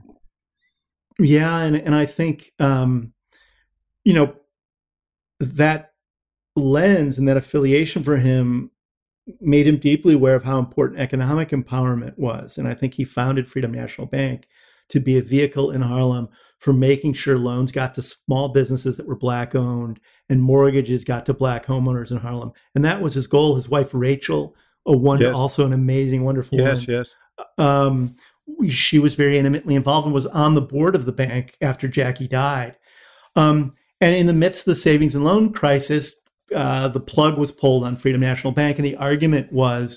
Yeah, and and I think um, you know that lens and that affiliation for him made him deeply aware of how important economic empowerment was. And I think he founded Freedom National Bank to be a vehicle in Harlem for making sure loans got to small businesses that were Black owned and mortgages got to Black homeowners in Harlem. And that was his goal. His wife, Rachel, a wonder, yes. also an amazing, wonderful yes, woman. Yes, um, she was very intimately involved and was on the board of the bank after Jackie died. Um, and in the midst of the savings and loan crisis, uh, the plug was pulled on Freedom National Bank. And the argument was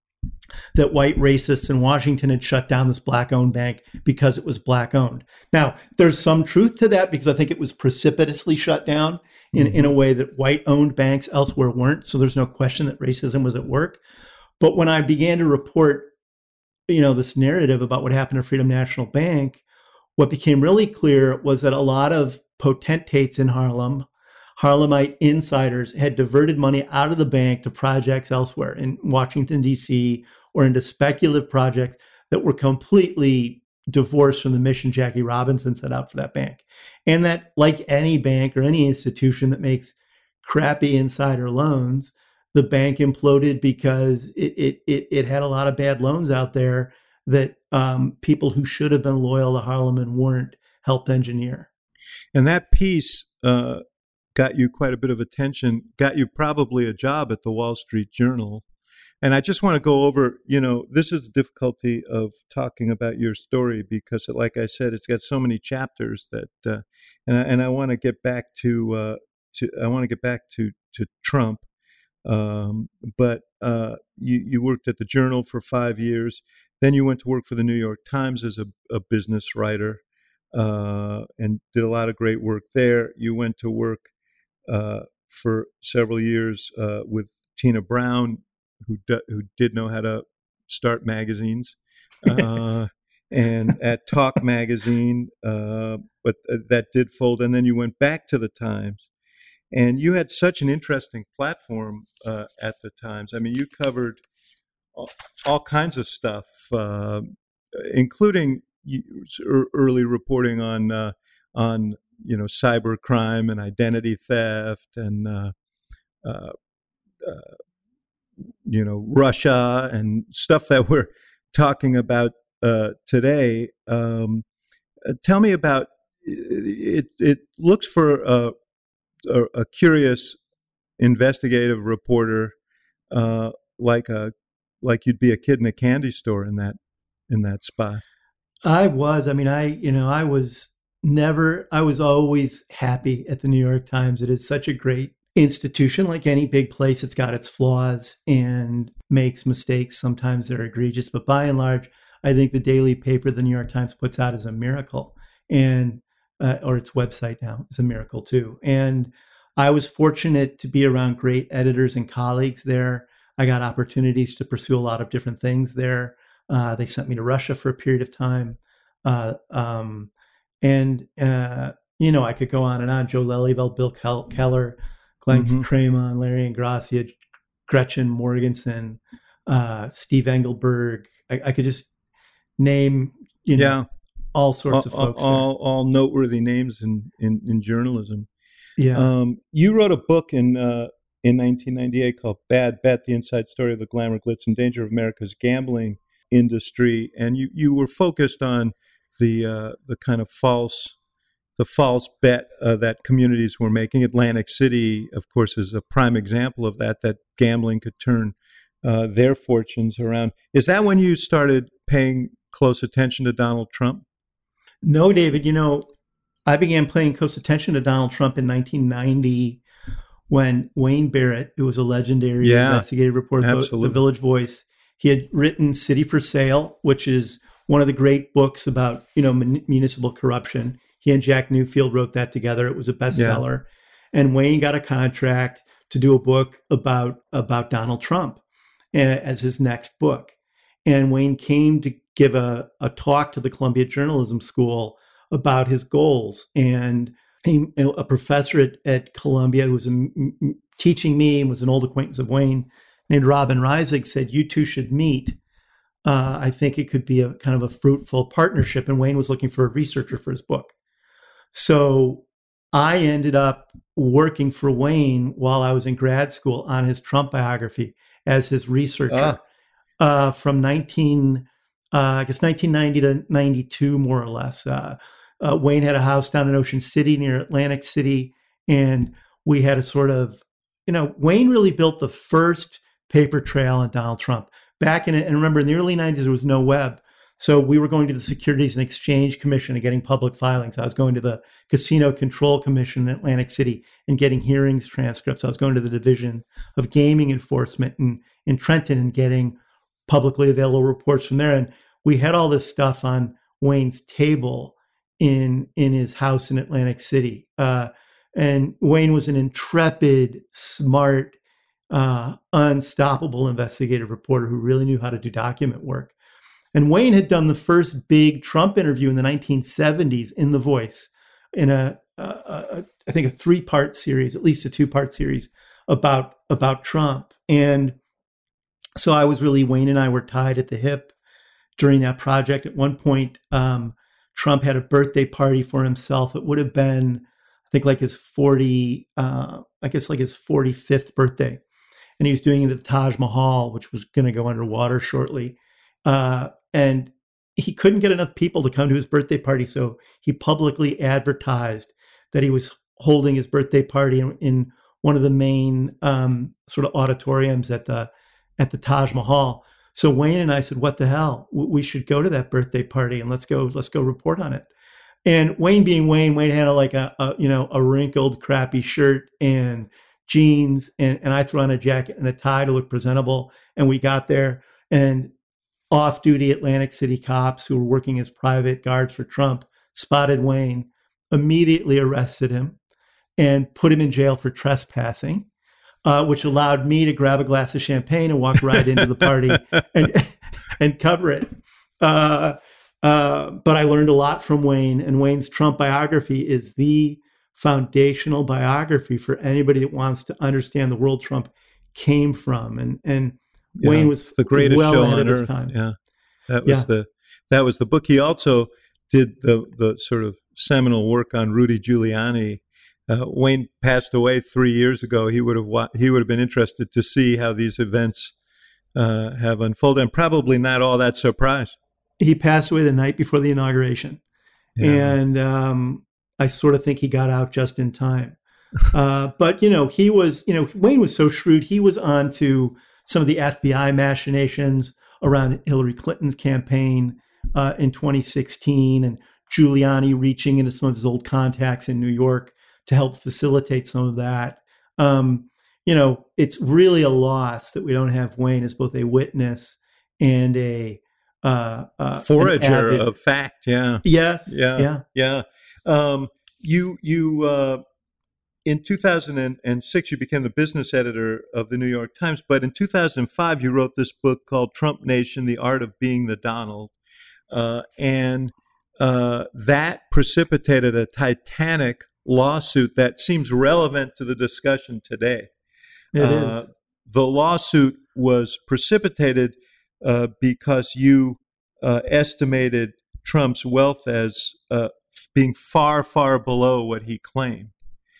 that white racists in Washington had shut down this Black-owned bank because it was Black-owned. Now, there's some truth to that because I think it was precipitously shut down in, mm-hmm. in a way that white-owned banks elsewhere weren't. So there's no question that racism was at work. But when I began to report, you know, this narrative about what happened to Freedom National Bank, what became really clear was that a lot of potentates in Harlem, Harlemite insiders, had diverted money out of the bank to projects elsewhere in Washington, D C, or into speculative projects that were completely divorced from the mission Jackie Robinson set out for that bank. And that, like any bank or any institution that makes crappy insider loans, the bank imploded because it it it, it had a lot of bad loans out there that um, people who should have been loyal to Harlem and weren't helped engineer. And that piece uh, got you quite a bit of attention, got you probably a job at the Wall Street Journal. And I just want to go over, you know, this is the difficulty of talking about your story because, like I said, it's got so many chapters that, uh, and I, and I want to get back to, uh, to I want to get back to to Trump. Um, but uh, you you worked at the Journal for five years, then you went to work for the New York Times as a, a business writer, uh, and did a lot of great work there. You went to work uh, for several years uh, with Tina Brown, who do, who did know how to start magazines, uh, and at Talk Magazine, uh, but that did fold. And then you went back to the Times, and you had such an interesting platform uh, at the Times. I mean, you covered all, all kinds of stuff, uh, including early reporting on uh, on you know cybercrime and identity theft and uh, uh, uh, you know, Russia and stuff that we're talking about uh, today. Um, uh, tell me about it. It looks for a, a, a curious investigative reporter, uh, like a like you'd be a kid in a candy store in that in that spot. I was. I mean, I you know, I was never. I was always happy at the New York Times. It is such a great institution. Like any big place, it's got its flaws and makes mistakes. Sometimes they're egregious, but by and large, I think the daily paper the New York Times puts out is a miracle, and uh, or its website now is a miracle too. And I was fortunate to be around great editors and colleagues there. I got opportunities to pursue a lot of different things there. Uh, they sent me to Russia for a period of time. Uh, um, and uh, you know, I could go on and on. Joe Lelyveld, Bill Kel- Keller, Glenn mm-hmm. Cramon, Larry Ingrassia, Gretchen Morgensen, uh, Steve Engelberg. I, I could just name, you know, yeah. all sorts all, of folks. All, all, all noteworthy names in, in, in journalism. Yeah. Um, you wrote a book in uh, in nineteen ninety-eight called Bad Bet, the inside story of the glamour, glitz, and danger of America's gambling industry. And you, you were focused on the uh, the kind of false the false bet uh, that communities were making. Atlantic City, of course, is a prime example of that, that gambling could turn uh, their fortunes around. Is that when you started paying close attention to Donald Trump? No, David. You know, I began paying close attention to Donald Trump in nineteen ninety when Wayne Barrett, who was a legendary yeah, investigative reporter, the Village Voice, he had written City for Sale, which is one of the great books about, you know, mun- municipal corruption. He and Jack Newfield wrote that together. It was a bestseller. Yeah. And Wayne got a contract to do a book about, about Donald Trump uh, as his next book. And Wayne came to give a, a talk to the Columbia Journalism School about his goals. And he, a professor at, at Columbia who was a, m- teaching me and was an old acquaintance of Wayne named Robin Reisig said, you two should meet. Uh, I think it could be a kind of a fruitful partnership. And Wayne was looking for a researcher for his book. So I ended up working for Wayne while I was in grad school on his Trump biography as his researcher ah. uh, from nineteen, uh, I guess nineteen ninety to ninety-two, more or less. Uh, uh, Wayne had a house down in Ocean City near Atlantic City, and we had a sort of, you know, Wayne really built the first paper trail on Donald Trump. Back in it, and remember, in the early nineties, there was no web. So we were going to the Securities and Exchange Commission and getting public filings. I was going to the Casino Control Commission in Atlantic City and getting hearings transcripts. I was going to the Division of Gaming Enforcement in, in Trenton and getting publicly available reports from there. And we had all this stuff on Wayne's table in, in his house in Atlantic City. Uh, and Wayne was an intrepid, smart, uh, unstoppable investigative reporter who really knew how to do document work. And Wayne had done the first big Trump interview in the nineteen seventies in The Voice, in a, a, a I think a three-part series, at least a two-part series about about Trump. And so I was really, Wayne and I were tied at the hip during that project. At one point, um, Trump had a birthday party for himself. It would have been, I think, like his forty, uh, I guess like his forty-fifth birthday, and he was doing it at the Taj Mahal, which was going to go underwater shortly. Uh, and he couldn't get enough people to come to his birthday party. So he publicly advertised that he was holding his birthday party in, in one of the main um, sort of auditoriums at the at the Taj Mahal. So Wayne and I said, what the hell? We should go to that birthday party and let's go, let's go report on it. And Wayne being Wayne, Wayne had a, like a, a, you know, a wrinkled, crappy shirt and jeans. And, and I threw on a jacket and a tie to look presentable. And we got there, and off-duty Atlantic City cops who were working as private guards for Trump spotted Wayne, immediately arrested him, and put him in jail for trespassing, uh, which allowed me to grab a glass of champagne and walk right into the party and and cover it. Uh, uh, but I learned a lot from Wayne, and Wayne's Trump biography is the foundational biography for anybody that wants to understand the world Trump came from. And and Yeah, Wayne was the greatest well show ahead on of his earth. time. Yeah, that was Yeah. the that was the book. He also did the the sort of seminal work on Rudy Giuliani. Uh, Wayne passed away three years ago. He would have wa- he would have been interested to see how these events uh, have unfolded, and probably not all that surprised. He passed away the night before the inauguration, Yeah. and um, I sort of think he got out just in time. uh, but you know, he was, you know, Wayne was so shrewd. He was on to some of the F B I machinations around Hillary Clinton's campaign uh, in twenty sixteen, and Giuliani reaching into some of his old contacts in New York to help facilitate some of that. Um, you know, it's really a loss that we don't have Wayne as both a witness and a uh, uh, Forager of fact. Yeah. Yes. Yeah. Yeah. Yeah. Um, you you. Uh, In two thousand six, you became the business editor of the New York Times. But in two thousand five, you wrote this book called Trump Nation, The Art of Being the Donald. Uh, and uh, that precipitated a titanic lawsuit that seems relevant to the discussion today. It uh, is. The lawsuit was precipitated uh, because you uh, estimated Trump's wealth as uh, being far, far below what he claimed.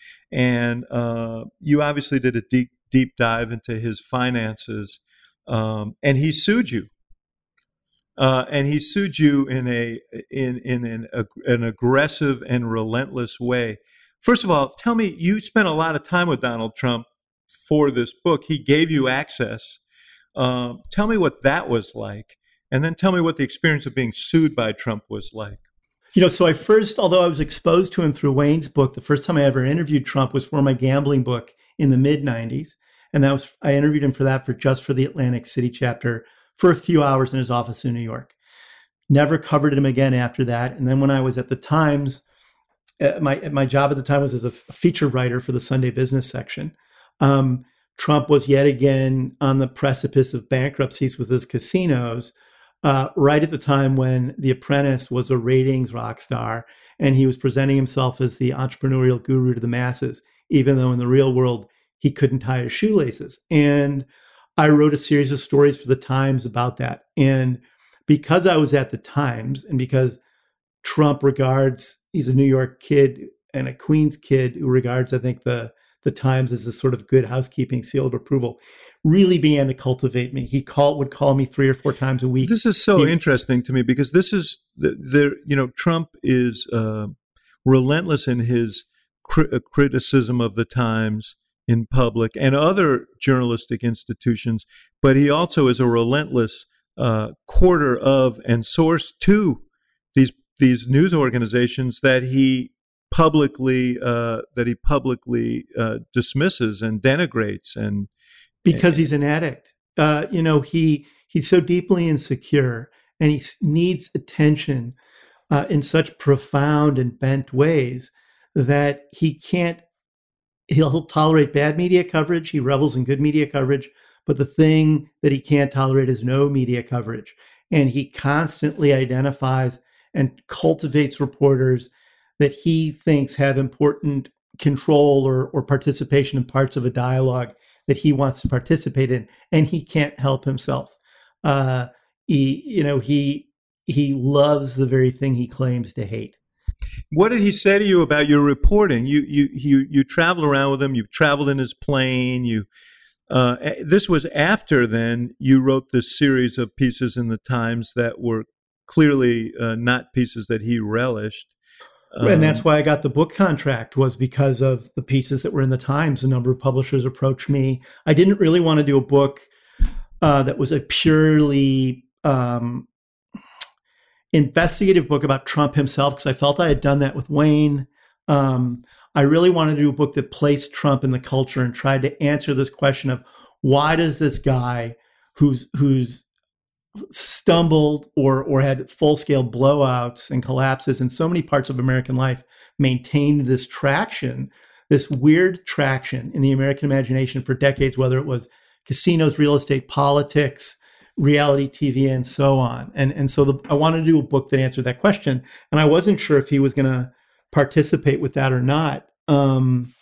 And uh, you obviously did a deep, deep dive into his finances, um, and he sued you. Uh, and he sued you in a in in an, a, an aggressive and relentless way. First of all, tell me, you spent a lot of time with Donald Trump for this book. He gave you access. Um, tell me what that was like, and then tell me what the experience of being sued by Trump was like. You know, so I first, although I was exposed to him through Wayne's book, the first time I ever interviewed Trump was for my gambling book in the mid nineties. And that was, I interviewed him for that for just for the Atlantic City chapter for a few hours in his office in New York. Never covered him again after that. And then when I was at the Times, uh, my my job at the time was as a feature writer for the Sunday business section. Um, Trump was yet again on the precipice of bankruptcies with his casinos, uh, right at the time when The Apprentice was a ratings rock star, and he was presenting himself as the entrepreneurial guru to the masses, even though in the real world he couldn't tie his shoelaces. And I wrote a series of stories for the Times about that. And because I was at the Times, and because Trump regards, he's a New York kid and a Queens kid who regards, I think, the, the Times as a sort of good housekeeping seal of approval, really began to cultivate me. He called, would call me three or four times a week. This is so he, interesting to me because this is, the, the you know, Trump is uh, relentless in his cri- criticism of the Times in public and other journalistic institutions, but he also is a relentless uh, quarter of and source to these these news organizations that he publicly uh, that he publicly uh, dismisses and denigrates, and because he's an addict. Uh, you know, he he's so deeply insecure, and he needs attention uh, in such profound and bent ways that he can't. He'll, he'll tolerate bad media coverage. He revels in good media coverage. But the thing that he can't tolerate is no media coverage. And he constantly identifies and cultivates reporters that he thinks have important control or, or participation in parts of a dialogue that he wants to participate in. And he can't help himself. Uh, he, you know, he he loves the very thing he claims to hate. What did he say to you about your reporting? You you you you traveled around with him. You've traveled in his plane. You uh, this was after then you wrote this series of pieces in the Times that were clearly uh, not pieces that he relished. Um, and that's why I got the book contract, was because of the pieces that were in the Times. A number of publishers approached me. I didn't really want to do a book uh, that was a purely um, investigative book about Trump himself, because I felt I had done that with Wayne. Um, I really wanted to do a book that placed Trump in the culture and tried to answer this question of why does this guy who's who's stumbled or or had full-scale blowouts and collapses in so many parts of American life maintained this traction, this weird traction in the American imagination for decades, whether it was casinos, real estate, politics, reality T V, and so on. And and so the, I wanted to do a book that answered that question. And I wasn't sure if he was going to participate with that or not. Um,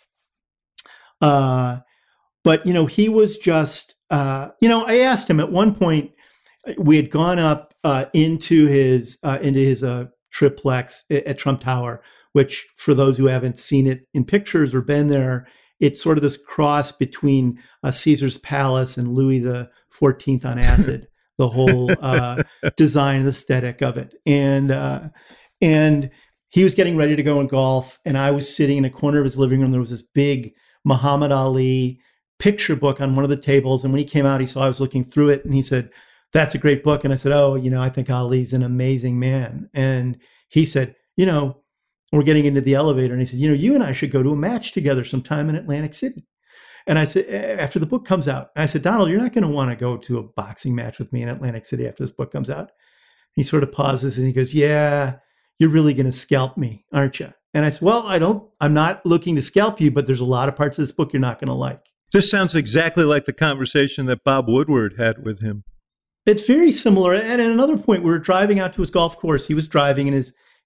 uh, but, you know, he was just, uh, you know, I asked him at one point, we had gone up uh, into his uh, into his uh, triplex at, at Trump Tower, which for those who haven't seen it in pictures or been there, it's sort of this cross between uh, Caesar's Palace and Louis the fourteenth on acid, the whole uh, design and aesthetic of it. And uh, and he was getting ready to go on golf, and I was sitting in a corner of his living room. There was this big Muhammad Ali picture book on one of the tables. And when he came out, he saw I was looking through it, and he said, "That's a great book." And I said, "Oh, you know, I think Ali's an amazing man." And he said, "You know," we're getting into the elevator, and he said, "You know, you and I should go to a match together sometime in Atlantic City." And I said, after the book comes out, I said, "Donald, you're not going to want to go to a boxing match with me in Atlantic City after this book comes out." He sort of pauses and he goes, "Yeah, you're really going to scalp me, aren't you?" And I said, "Well, I don't, I'm not looking to scalp you, but there's a lot of parts of this book you're not going to like." This sounds exactly like the conversation that Bob Woodward had with him. It's very similar. And at another point, we were driving out to his golf course. He was driving in his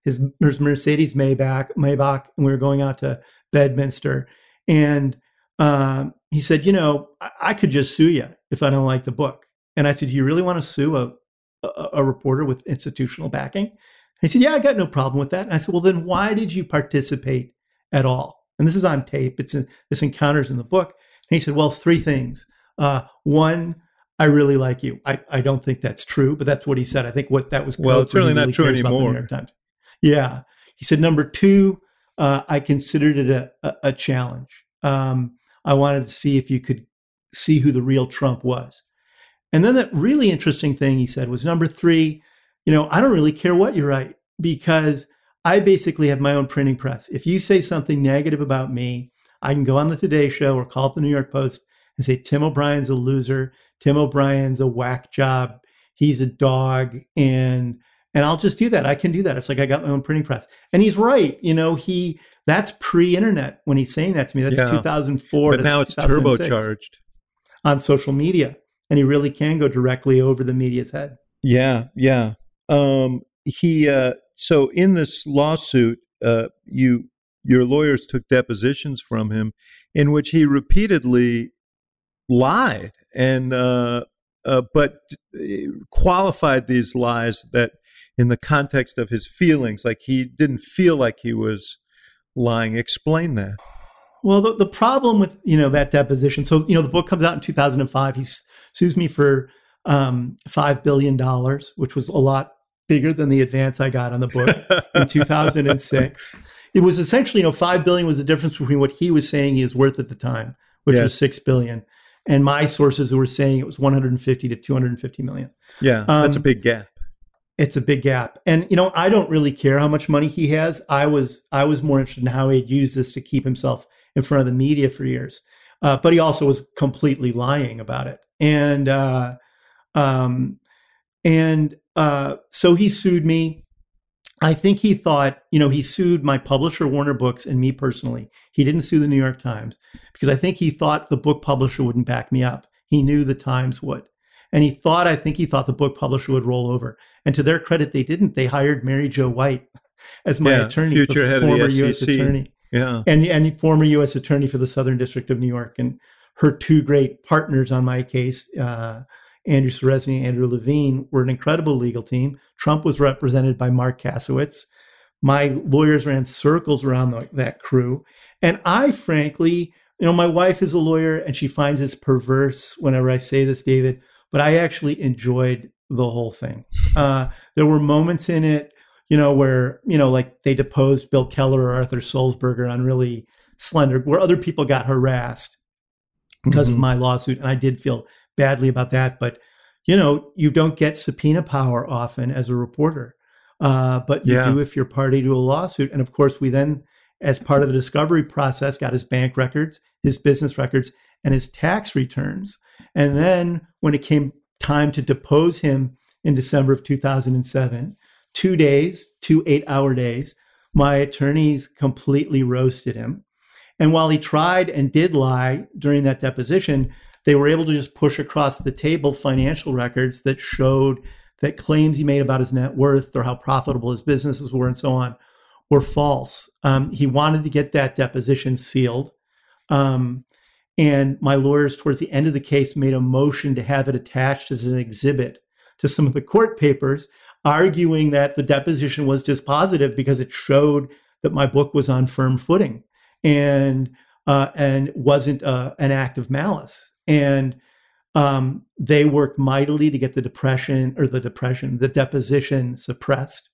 his, his Mercedes Maybach, Maybach, and we were going out to Bedminster. And um, he said, you know, I, I could just sue you if I don't like the book. And I said, do you really want to sue a, a, a reporter with institutional backing? And he said, yeah, I got no problem with that. And I said, well, then why did you participate at all? And this is on tape. It's in, this encounter's in the book. And he said, well, three things. Uh, one, I really like you. I, I don't think that's true, but that's what he said. I think what that was. Well, it's certainly not true anymore. Yeah. He said, number two, uh, I considered it a, a, a challenge. Um, I wanted to see if you could see who the real Trump was. And then that really interesting thing he said was number three, you know, I don't really care what you write because I basically have my own printing press. If you say something negative about me, I can go on the Today Show or call up the New York Post and say, Tim O'Brien's a loser. Tim O'Brien's a whack job. He's a dog. And and I'll just do that. I can do that. It's like I got my own printing press. And he's right. You know, he that's pre-internet when he's saying that to me. That's yeah. two thousand four. But now it's turbocharged. On social media. And he really can go directly over the media's head. Yeah, yeah. Um, he uh, so in this lawsuit, uh, you your lawyers took depositions from him in which he repeatedly lied and uh, uh, but qualified these lies that in the context of his feelings, like he didn't feel like he was lying. Explain that. Well, the, the problem with, you know, that deposition, so, you know, the book comes out in two thousand five. He sues me for um, five billion dollars, which was a lot bigger than the advance I got on the book in two thousand six. It was essentially, you know, five billion dollars was the difference between what he was saying he is worth at the time, which yes. was six billion dollars. And my sources were saying it was one hundred fifty to two hundred fifty million. Yeah, um, that's a big gap. It's a big gap. And, you know, I don't really care how much money he has. I was I was more interested in how he'd used this to keep himself in front of the media for years. Uh, but he also was completely lying about it. And uh, um, and uh, so he sued me. I think he thought, you know, he sued my publisher, Warner Books, and me personally. He didn't sue the New York Times because I think he thought the book publisher wouldn't back me up. He knew the Times would. And he thought, I think he thought the book publisher would roll over. And to their credit, they didn't. They hired Mary Jo White as my yeah, attorney, future head former of the U S E C. S attorney. Yeah. And, and former U S attorney for the Southern District of New York. And her two great partners on my case, uh, Andrew Seresny and Andrew Levine, were an incredible legal team. Trump was represented by Mark Kasowitz. My lawyers ran circles around the, that crew. And I, frankly, you know, my wife is a lawyer and she finds this perverse whenever I say this, David, but I actually enjoyed the whole thing. Uh, there were moments in it, you know, where, you know, like they deposed Bill Keller or Arthur Sulzberger on really slender, where other people got harassed because mm-hmm. of my lawsuit. And I did feel badly about that. But, you know, you don't get subpoena power often as a reporter, uh, but you yeah. do if you're party to a lawsuit. And of course, we then, as part of the discovery process, got his bank records, his business records, and his tax returns. And then when it came time to depose him in December of two thousand seven, two days, two eight-hour days, my attorneys completely roasted him. And while he tried and did lie during that deposition, they were able to just push across the table financial records that showed that claims he made about his net worth or how profitable his businesses were and so on were false. Um, he wanted to get that deposition sealed. Um, and my lawyers, towards the end of the case, made a motion to have it attached as an exhibit to some of the court papers, arguing that the deposition was dispositive because it showed that my book was on firm footing and uh, and wasn't uh, an act of malice. And um, they worked mightily to get the depression or the depression, the deposition suppressed.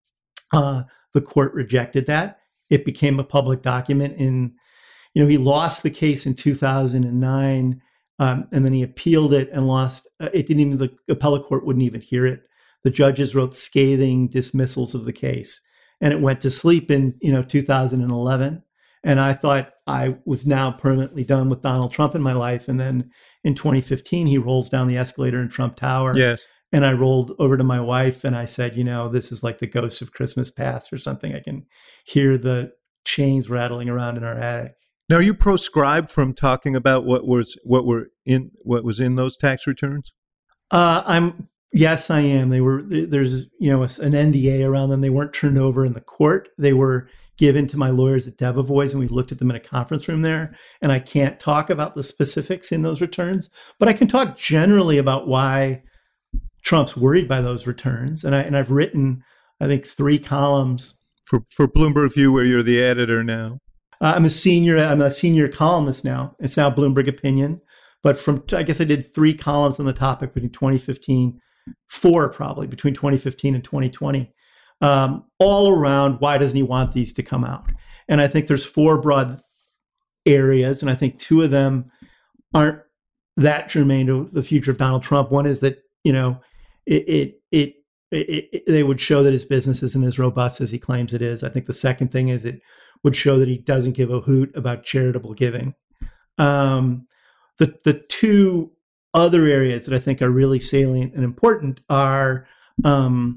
Uh, the court rejected that. It became a public document in, you know, he lost the case in two thousand nine, um, and then he appealed it and lost. Uh, it didn't even, the appellate court wouldn't even hear it. The judges wrote scathing dismissals of the case, and it went to sleep in, you know, two thousand eleven. And I thought I was now permanently done with Donald Trump in my life. And then in twenty fifteen, he rolls down the escalator in Trump Tower. Yes. And I rolled over to my wife and I said, you know, this is like the ghost of Christmas past or something. I can hear the chains rattling around in our attic. Now, are you proscribed from talking about what was what were in what was in those tax returns? Uh, I'm Yes, I am. They were, there's, you know, an N D A around them. They weren't turned over in the court. They were given to my lawyers at Debevoise, and we looked at them in a conference room there. And I can't talk about the specifics in those returns, but I can talk generally about why Trump's worried by those returns. And I, and I've written, I think, three columns for, for Bloomberg View, where you're the editor now. Uh, I'm a senior, I'm a senior columnist now. It's now Bloomberg Opinion, but from, I guess I did three columns on the topic between twenty fifteen, four probably between twenty fifteen and twenty twenty, um, all around why doesn't he want these to come out? And I think there's four broad areas, and I think two of them aren't that germane to the future of Donald Trump. One is that, you know, it, it, it, it, it they would show that his business isn't as robust as he claims it is. I think the second thing is it would show that he doesn't give a hoot about charitable giving. Um, the the two other areas that I think are really salient and important are um,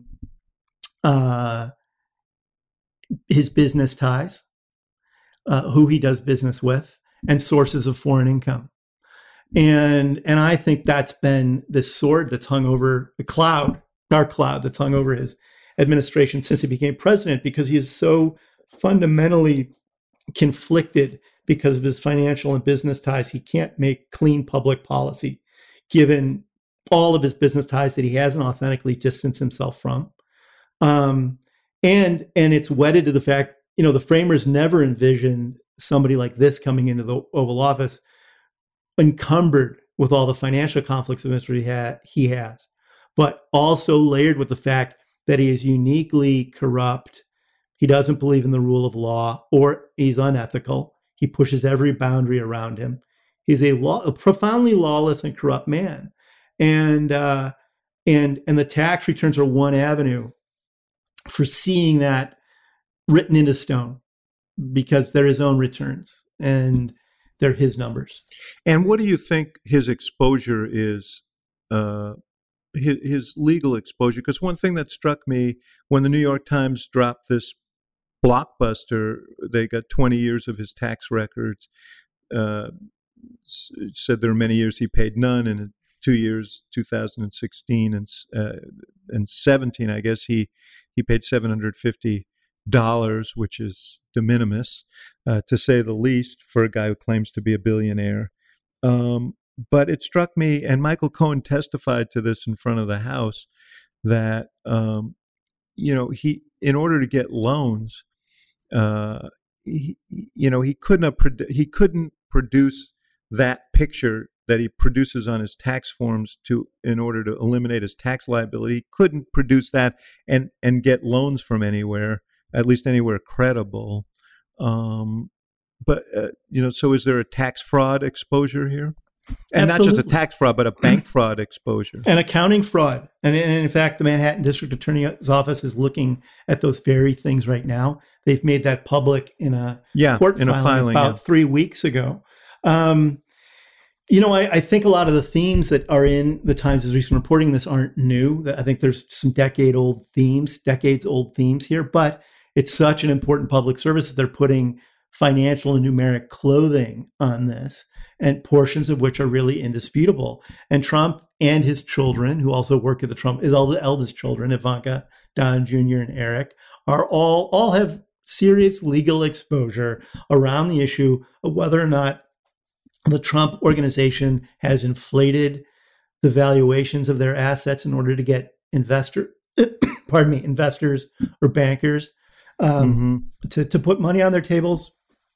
uh, his business ties, uh, who he does business with, and sources of foreign income. And and I think that's been the sword that's hung over the cloud, dark cloud that's hung over his administration since he became president, because he is so fundamentally conflicted because of his financial and business ties. He can't make clean public policy, given all of his business ties that he hasn't authentically distanced himself from. Um, and and it's wedded to the fact, you know, the framers never envisioned somebody like this coming into the Oval Office encumbered with all the financial conflicts of interest he, ha- he has, but also layered with the fact that he is uniquely corrupt. He doesn't believe in the rule of law, or he's unethical. He pushes every boundary around him. He's a, law, a profoundly lawless and corrupt man. And, uh, and, and the tax returns are one avenue for seeing that written into stone, because they're his own returns and they're his numbers. And what do you think his exposure is, uh, his, his legal exposure? Because one thing that struck me when the New York Times dropped this blockbuster, they got twenty years of his tax records, uh, said there were many years he paid none, and in two years, two thousand sixteen and uh, and seventeen, I guess he he paid seven hundred fifty dollars, which is de minimis, uh, to say the least, for a guy who claims to be a billionaire. Um, but it struck me, and Michael Cohen testified to this in front of the House, that um, you know he, in order to get loans, uh, he, you know he couldn't have produ- he couldn't produce that picture that he produces on his tax forms to in order to eliminate his tax liability. He couldn't produce that and and get loans from anywhere, at least anywhere credible. Um, but, uh, you know, so is there a tax fraud exposure here? And Absolutely. Not just a tax fraud, but a bank fraud exposure. And accounting fraud. And, and in fact, the Manhattan District Attorney's Office is looking at those very things right now. They've made that public in a yeah, court in filing, a filing about yeah. three weeks ago. Um, you know, I, I think a lot of the themes that are in the Times' recent reporting this aren't new. I think there's some decade-old themes, decades-old themes here, but it's such an important public service that they're putting financial and numeric clothing on this, and portions of which are really indisputable. And Trump and his children, who also work at the Trump, his eldest children, Ivanka, Don Junior, and Eric, are all all have serious legal exposure around the issue of whether or not the Trump organization has inflated the valuations of their assets in order to get investor, pardon me, investors or bankers um, mm-hmm. to, to put money on their tables,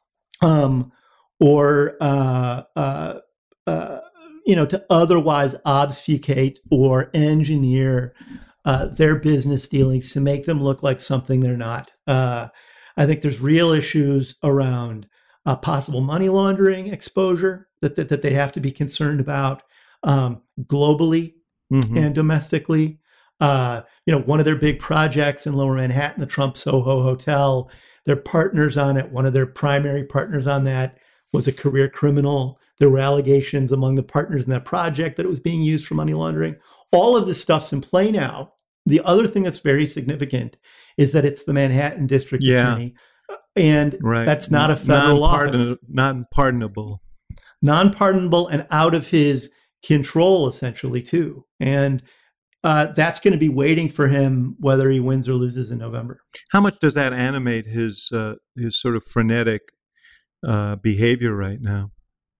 um, or uh, uh, uh, you know, to otherwise obfuscate or engineer uh, their business dealings to make them look like something they're not. Uh, I think there's real issues around uh, possible money laundering exposure that, that that they have to be concerned about um, globally mm-hmm. and domestically. Uh, you know, one of their big projects in Lower Manhattan, the Trump Soho Hotel, their partners on it, one of their primary partners on that was a career criminal. There were allegations among the partners in that project that it was being used for money laundering. All of this stuff's in play now. The other thing that's very significant is that it's the Manhattan District yeah. Attorney, and right. that's not a federal Non-pardon- office. Non-pardonable. Non-pardonable and out of his control, essentially, too. And uh, that's going to be waiting for him whether he wins or loses in November. How much does that animate his uh, his sort of frenetic uh, behavior right now?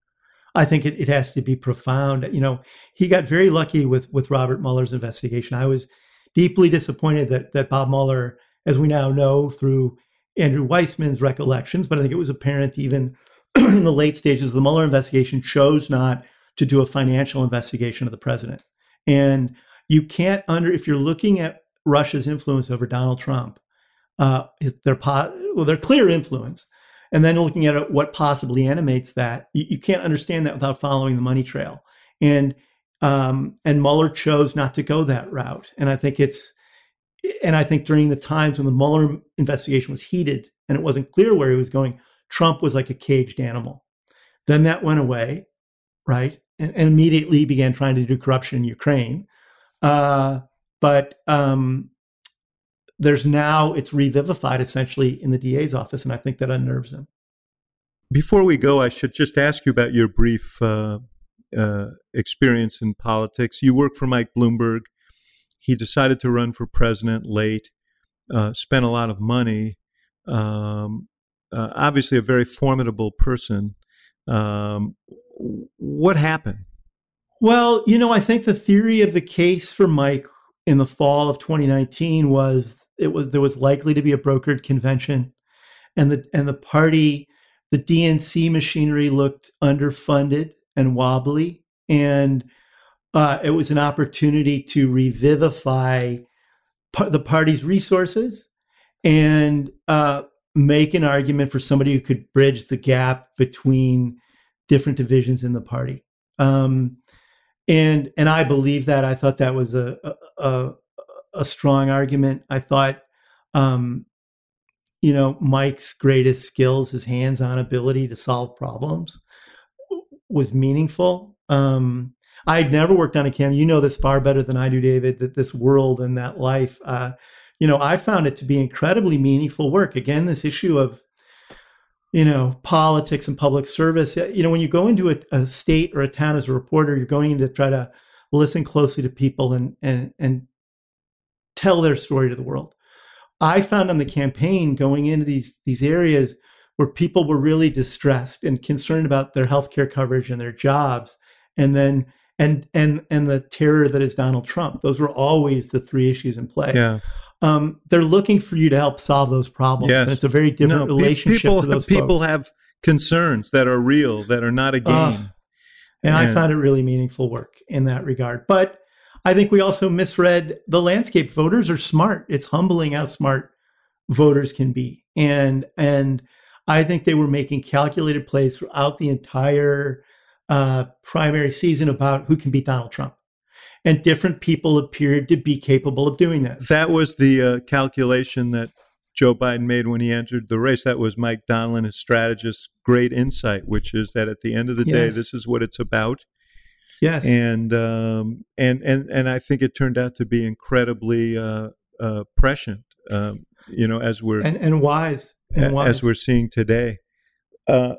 I think it, it has to be profound. You know, he got very lucky with with Robert Mueller's investigation. I was deeply disappointed that that Bob Mueller, as we now know through Andrew Weissman's recollections, but I think it was apparent even in the late stages of the Mueller investigation, chose not to do a financial investigation of the president. And you can't under, if you're looking at Russia's influence over Donald Trump, uh, is their po- well, their clear influence, and then looking at what possibly animates that, you, you can't understand that without following the money trail. And um, and Mueller chose not to go that route. And I think it's, and I think during the times when the Mueller investigation was heated and it wasn't clear where he was going, Trump was like a caged animal. Then that went away, right? And, and immediately began trying to do corruption in Ukraine. Uh, but um, there's now, it's revivified essentially in the D A's office, and I think that unnerves him. Before we go, I should just ask you about your brief uh, uh, experience in politics. You worked for Mike Bloomberg. He decided to run for president late, uh, spent a lot of money, um, uh, obviously a very formidable person. Um, what happened? Well, you know, I think the theory of the case for Mike in the fall of twenty nineteen was it was there was likely to be a brokered convention, and the and the party, the D N C machinery looked underfunded and wobbly, and uh, it was an opportunity to revivify par- the party's resources and uh, make an argument for somebody who could bridge the gap between different divisions in the party. Um, And and I believe that. I thought that was a a, a strong argument. I thought, um, you know, Mike's greatest skills, his hands-on ability to solve problems, was meaningful. Um, I'd never worked on a campaign. You know this far better than I do, David. That this world and that life, uh, you know, I found it to be incredibly meaningful work. Again, this issue of, you know, politics and public service. You know, when you go into a, a state or a town as a reporter, you're going in to try to listen closely to people and and and tell their story to the world. I found on the campaign going into these these areas where people were really distressed and concerned about their healthcare coverage and their jobs, and then and and and the terror that is Donald Trump. Those were always the three issues in play. Yeah. Um, they're looking for you to help solve those problems. Yes. And it's a very different no, relationship people, to those people folks. have concerns that are real, that are not a game. Uh, and, and I found it really meaningful work in that regard. But I think we also misread the landscape. Voters are smart. It's humbling how smart voters can be. And, and I think they were making calculated plays throughout the entire uh, primary season about who can beat Donald Trump. And different people appeared to be capable of doing that. That was the uh, calculation that Joe Biden made when he entered the race. That was Mike Donilon, his strategist's great insight, which is that at the end of the day, yes. this is what it's about. Yes. And um, and and and I think it turned out to be incredibly uh, uh, prescient. Um, you know, as we're and, and wise, and a, wise as we're seeing today. Uh,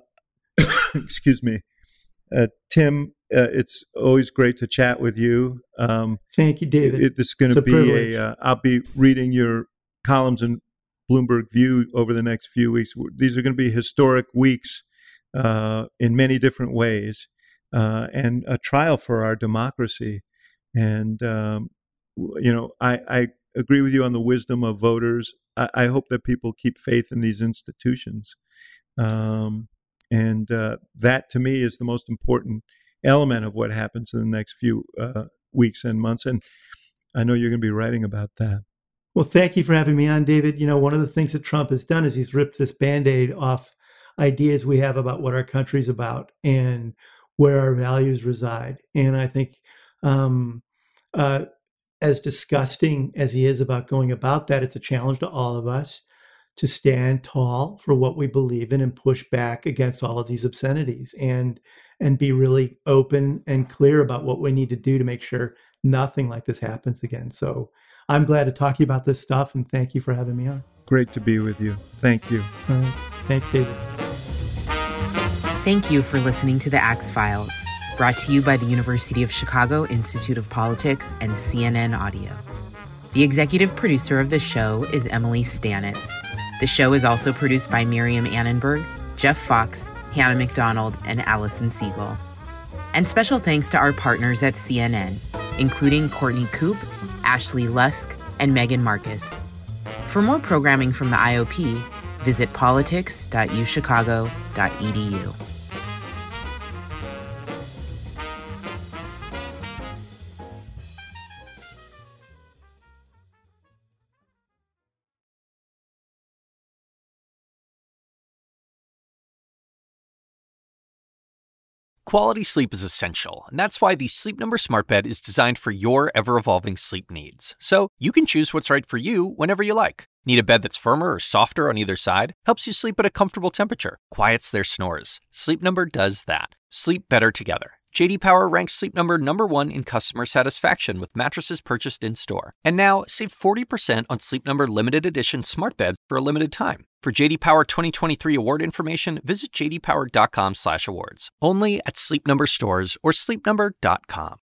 excuse me, uh, Tim. Uh, it's always great to chat with you. Um, Thank you, David. It, it's going to be privilege. a. Uh, I'll be reading your columns in Bloomberg View over the next few weeks. These are going to be historic weeks uh, in many different ways, uh, and a trial for our democracy. And um, you know, I, I agree with you on the wisdom of voters. I, I hope that people keep faith in these institutions, um, and uh, that to me is the most important element of what happens in the next few uh, weeks and months. And I know you're going to be writing about that. Well, thank you for having me on, David. You know, one of the things that Trump has done is he's ripped this Band-Aid off ideas we have about what our country's about and where our values reside. And I think um, uh, as disgusting as he is about going about that, it's a challenge to all of us to stand tall for what we believe in and push back against all of these obscenities and and be really open and clear about what we need to do to make sure nothing like this happens again. So I'm glad to talk to you about this stuff, and thank you for having me on. Great to be with you. Thank you. All right. Thanks, David. Thank you for listening to the Axe Files. Brought to you by the University of Chicago Institute of Politics and C N N Audio. The executive producer of the show is Emily Stanitz. The show is also produced by Miriam Annenberg, Jeff Fox, Hannah McDonald, and Allison Siegel. And special thanks to our partners at C N N, including Courtney Coop, Ashley Lusk, and Megan Marcus. For more programming from the I O P, visit politics dot u chicago dot e d u. Quality sleep is essential, and that's why the Sleep Number Smart Bed is designed for your ever-evolving sleep needs. So you can choose what's right for you whenever you like. Need a bed that's firmer or softer on either side? Helps you sleep at a comfortable temperature. Quiets their snores. Sleep Number does that. Sleep better together. J D Power ranks Sleep Number number one in customer satisfaction with mattresses purchased in-store. And now, save forty percent on Sleep Number limited edition smart beds for a limited time. For J D Power twenty twenty-three award information, visit j d power dot com slash awards. Only at Sleep Number stores or sleep number dot com.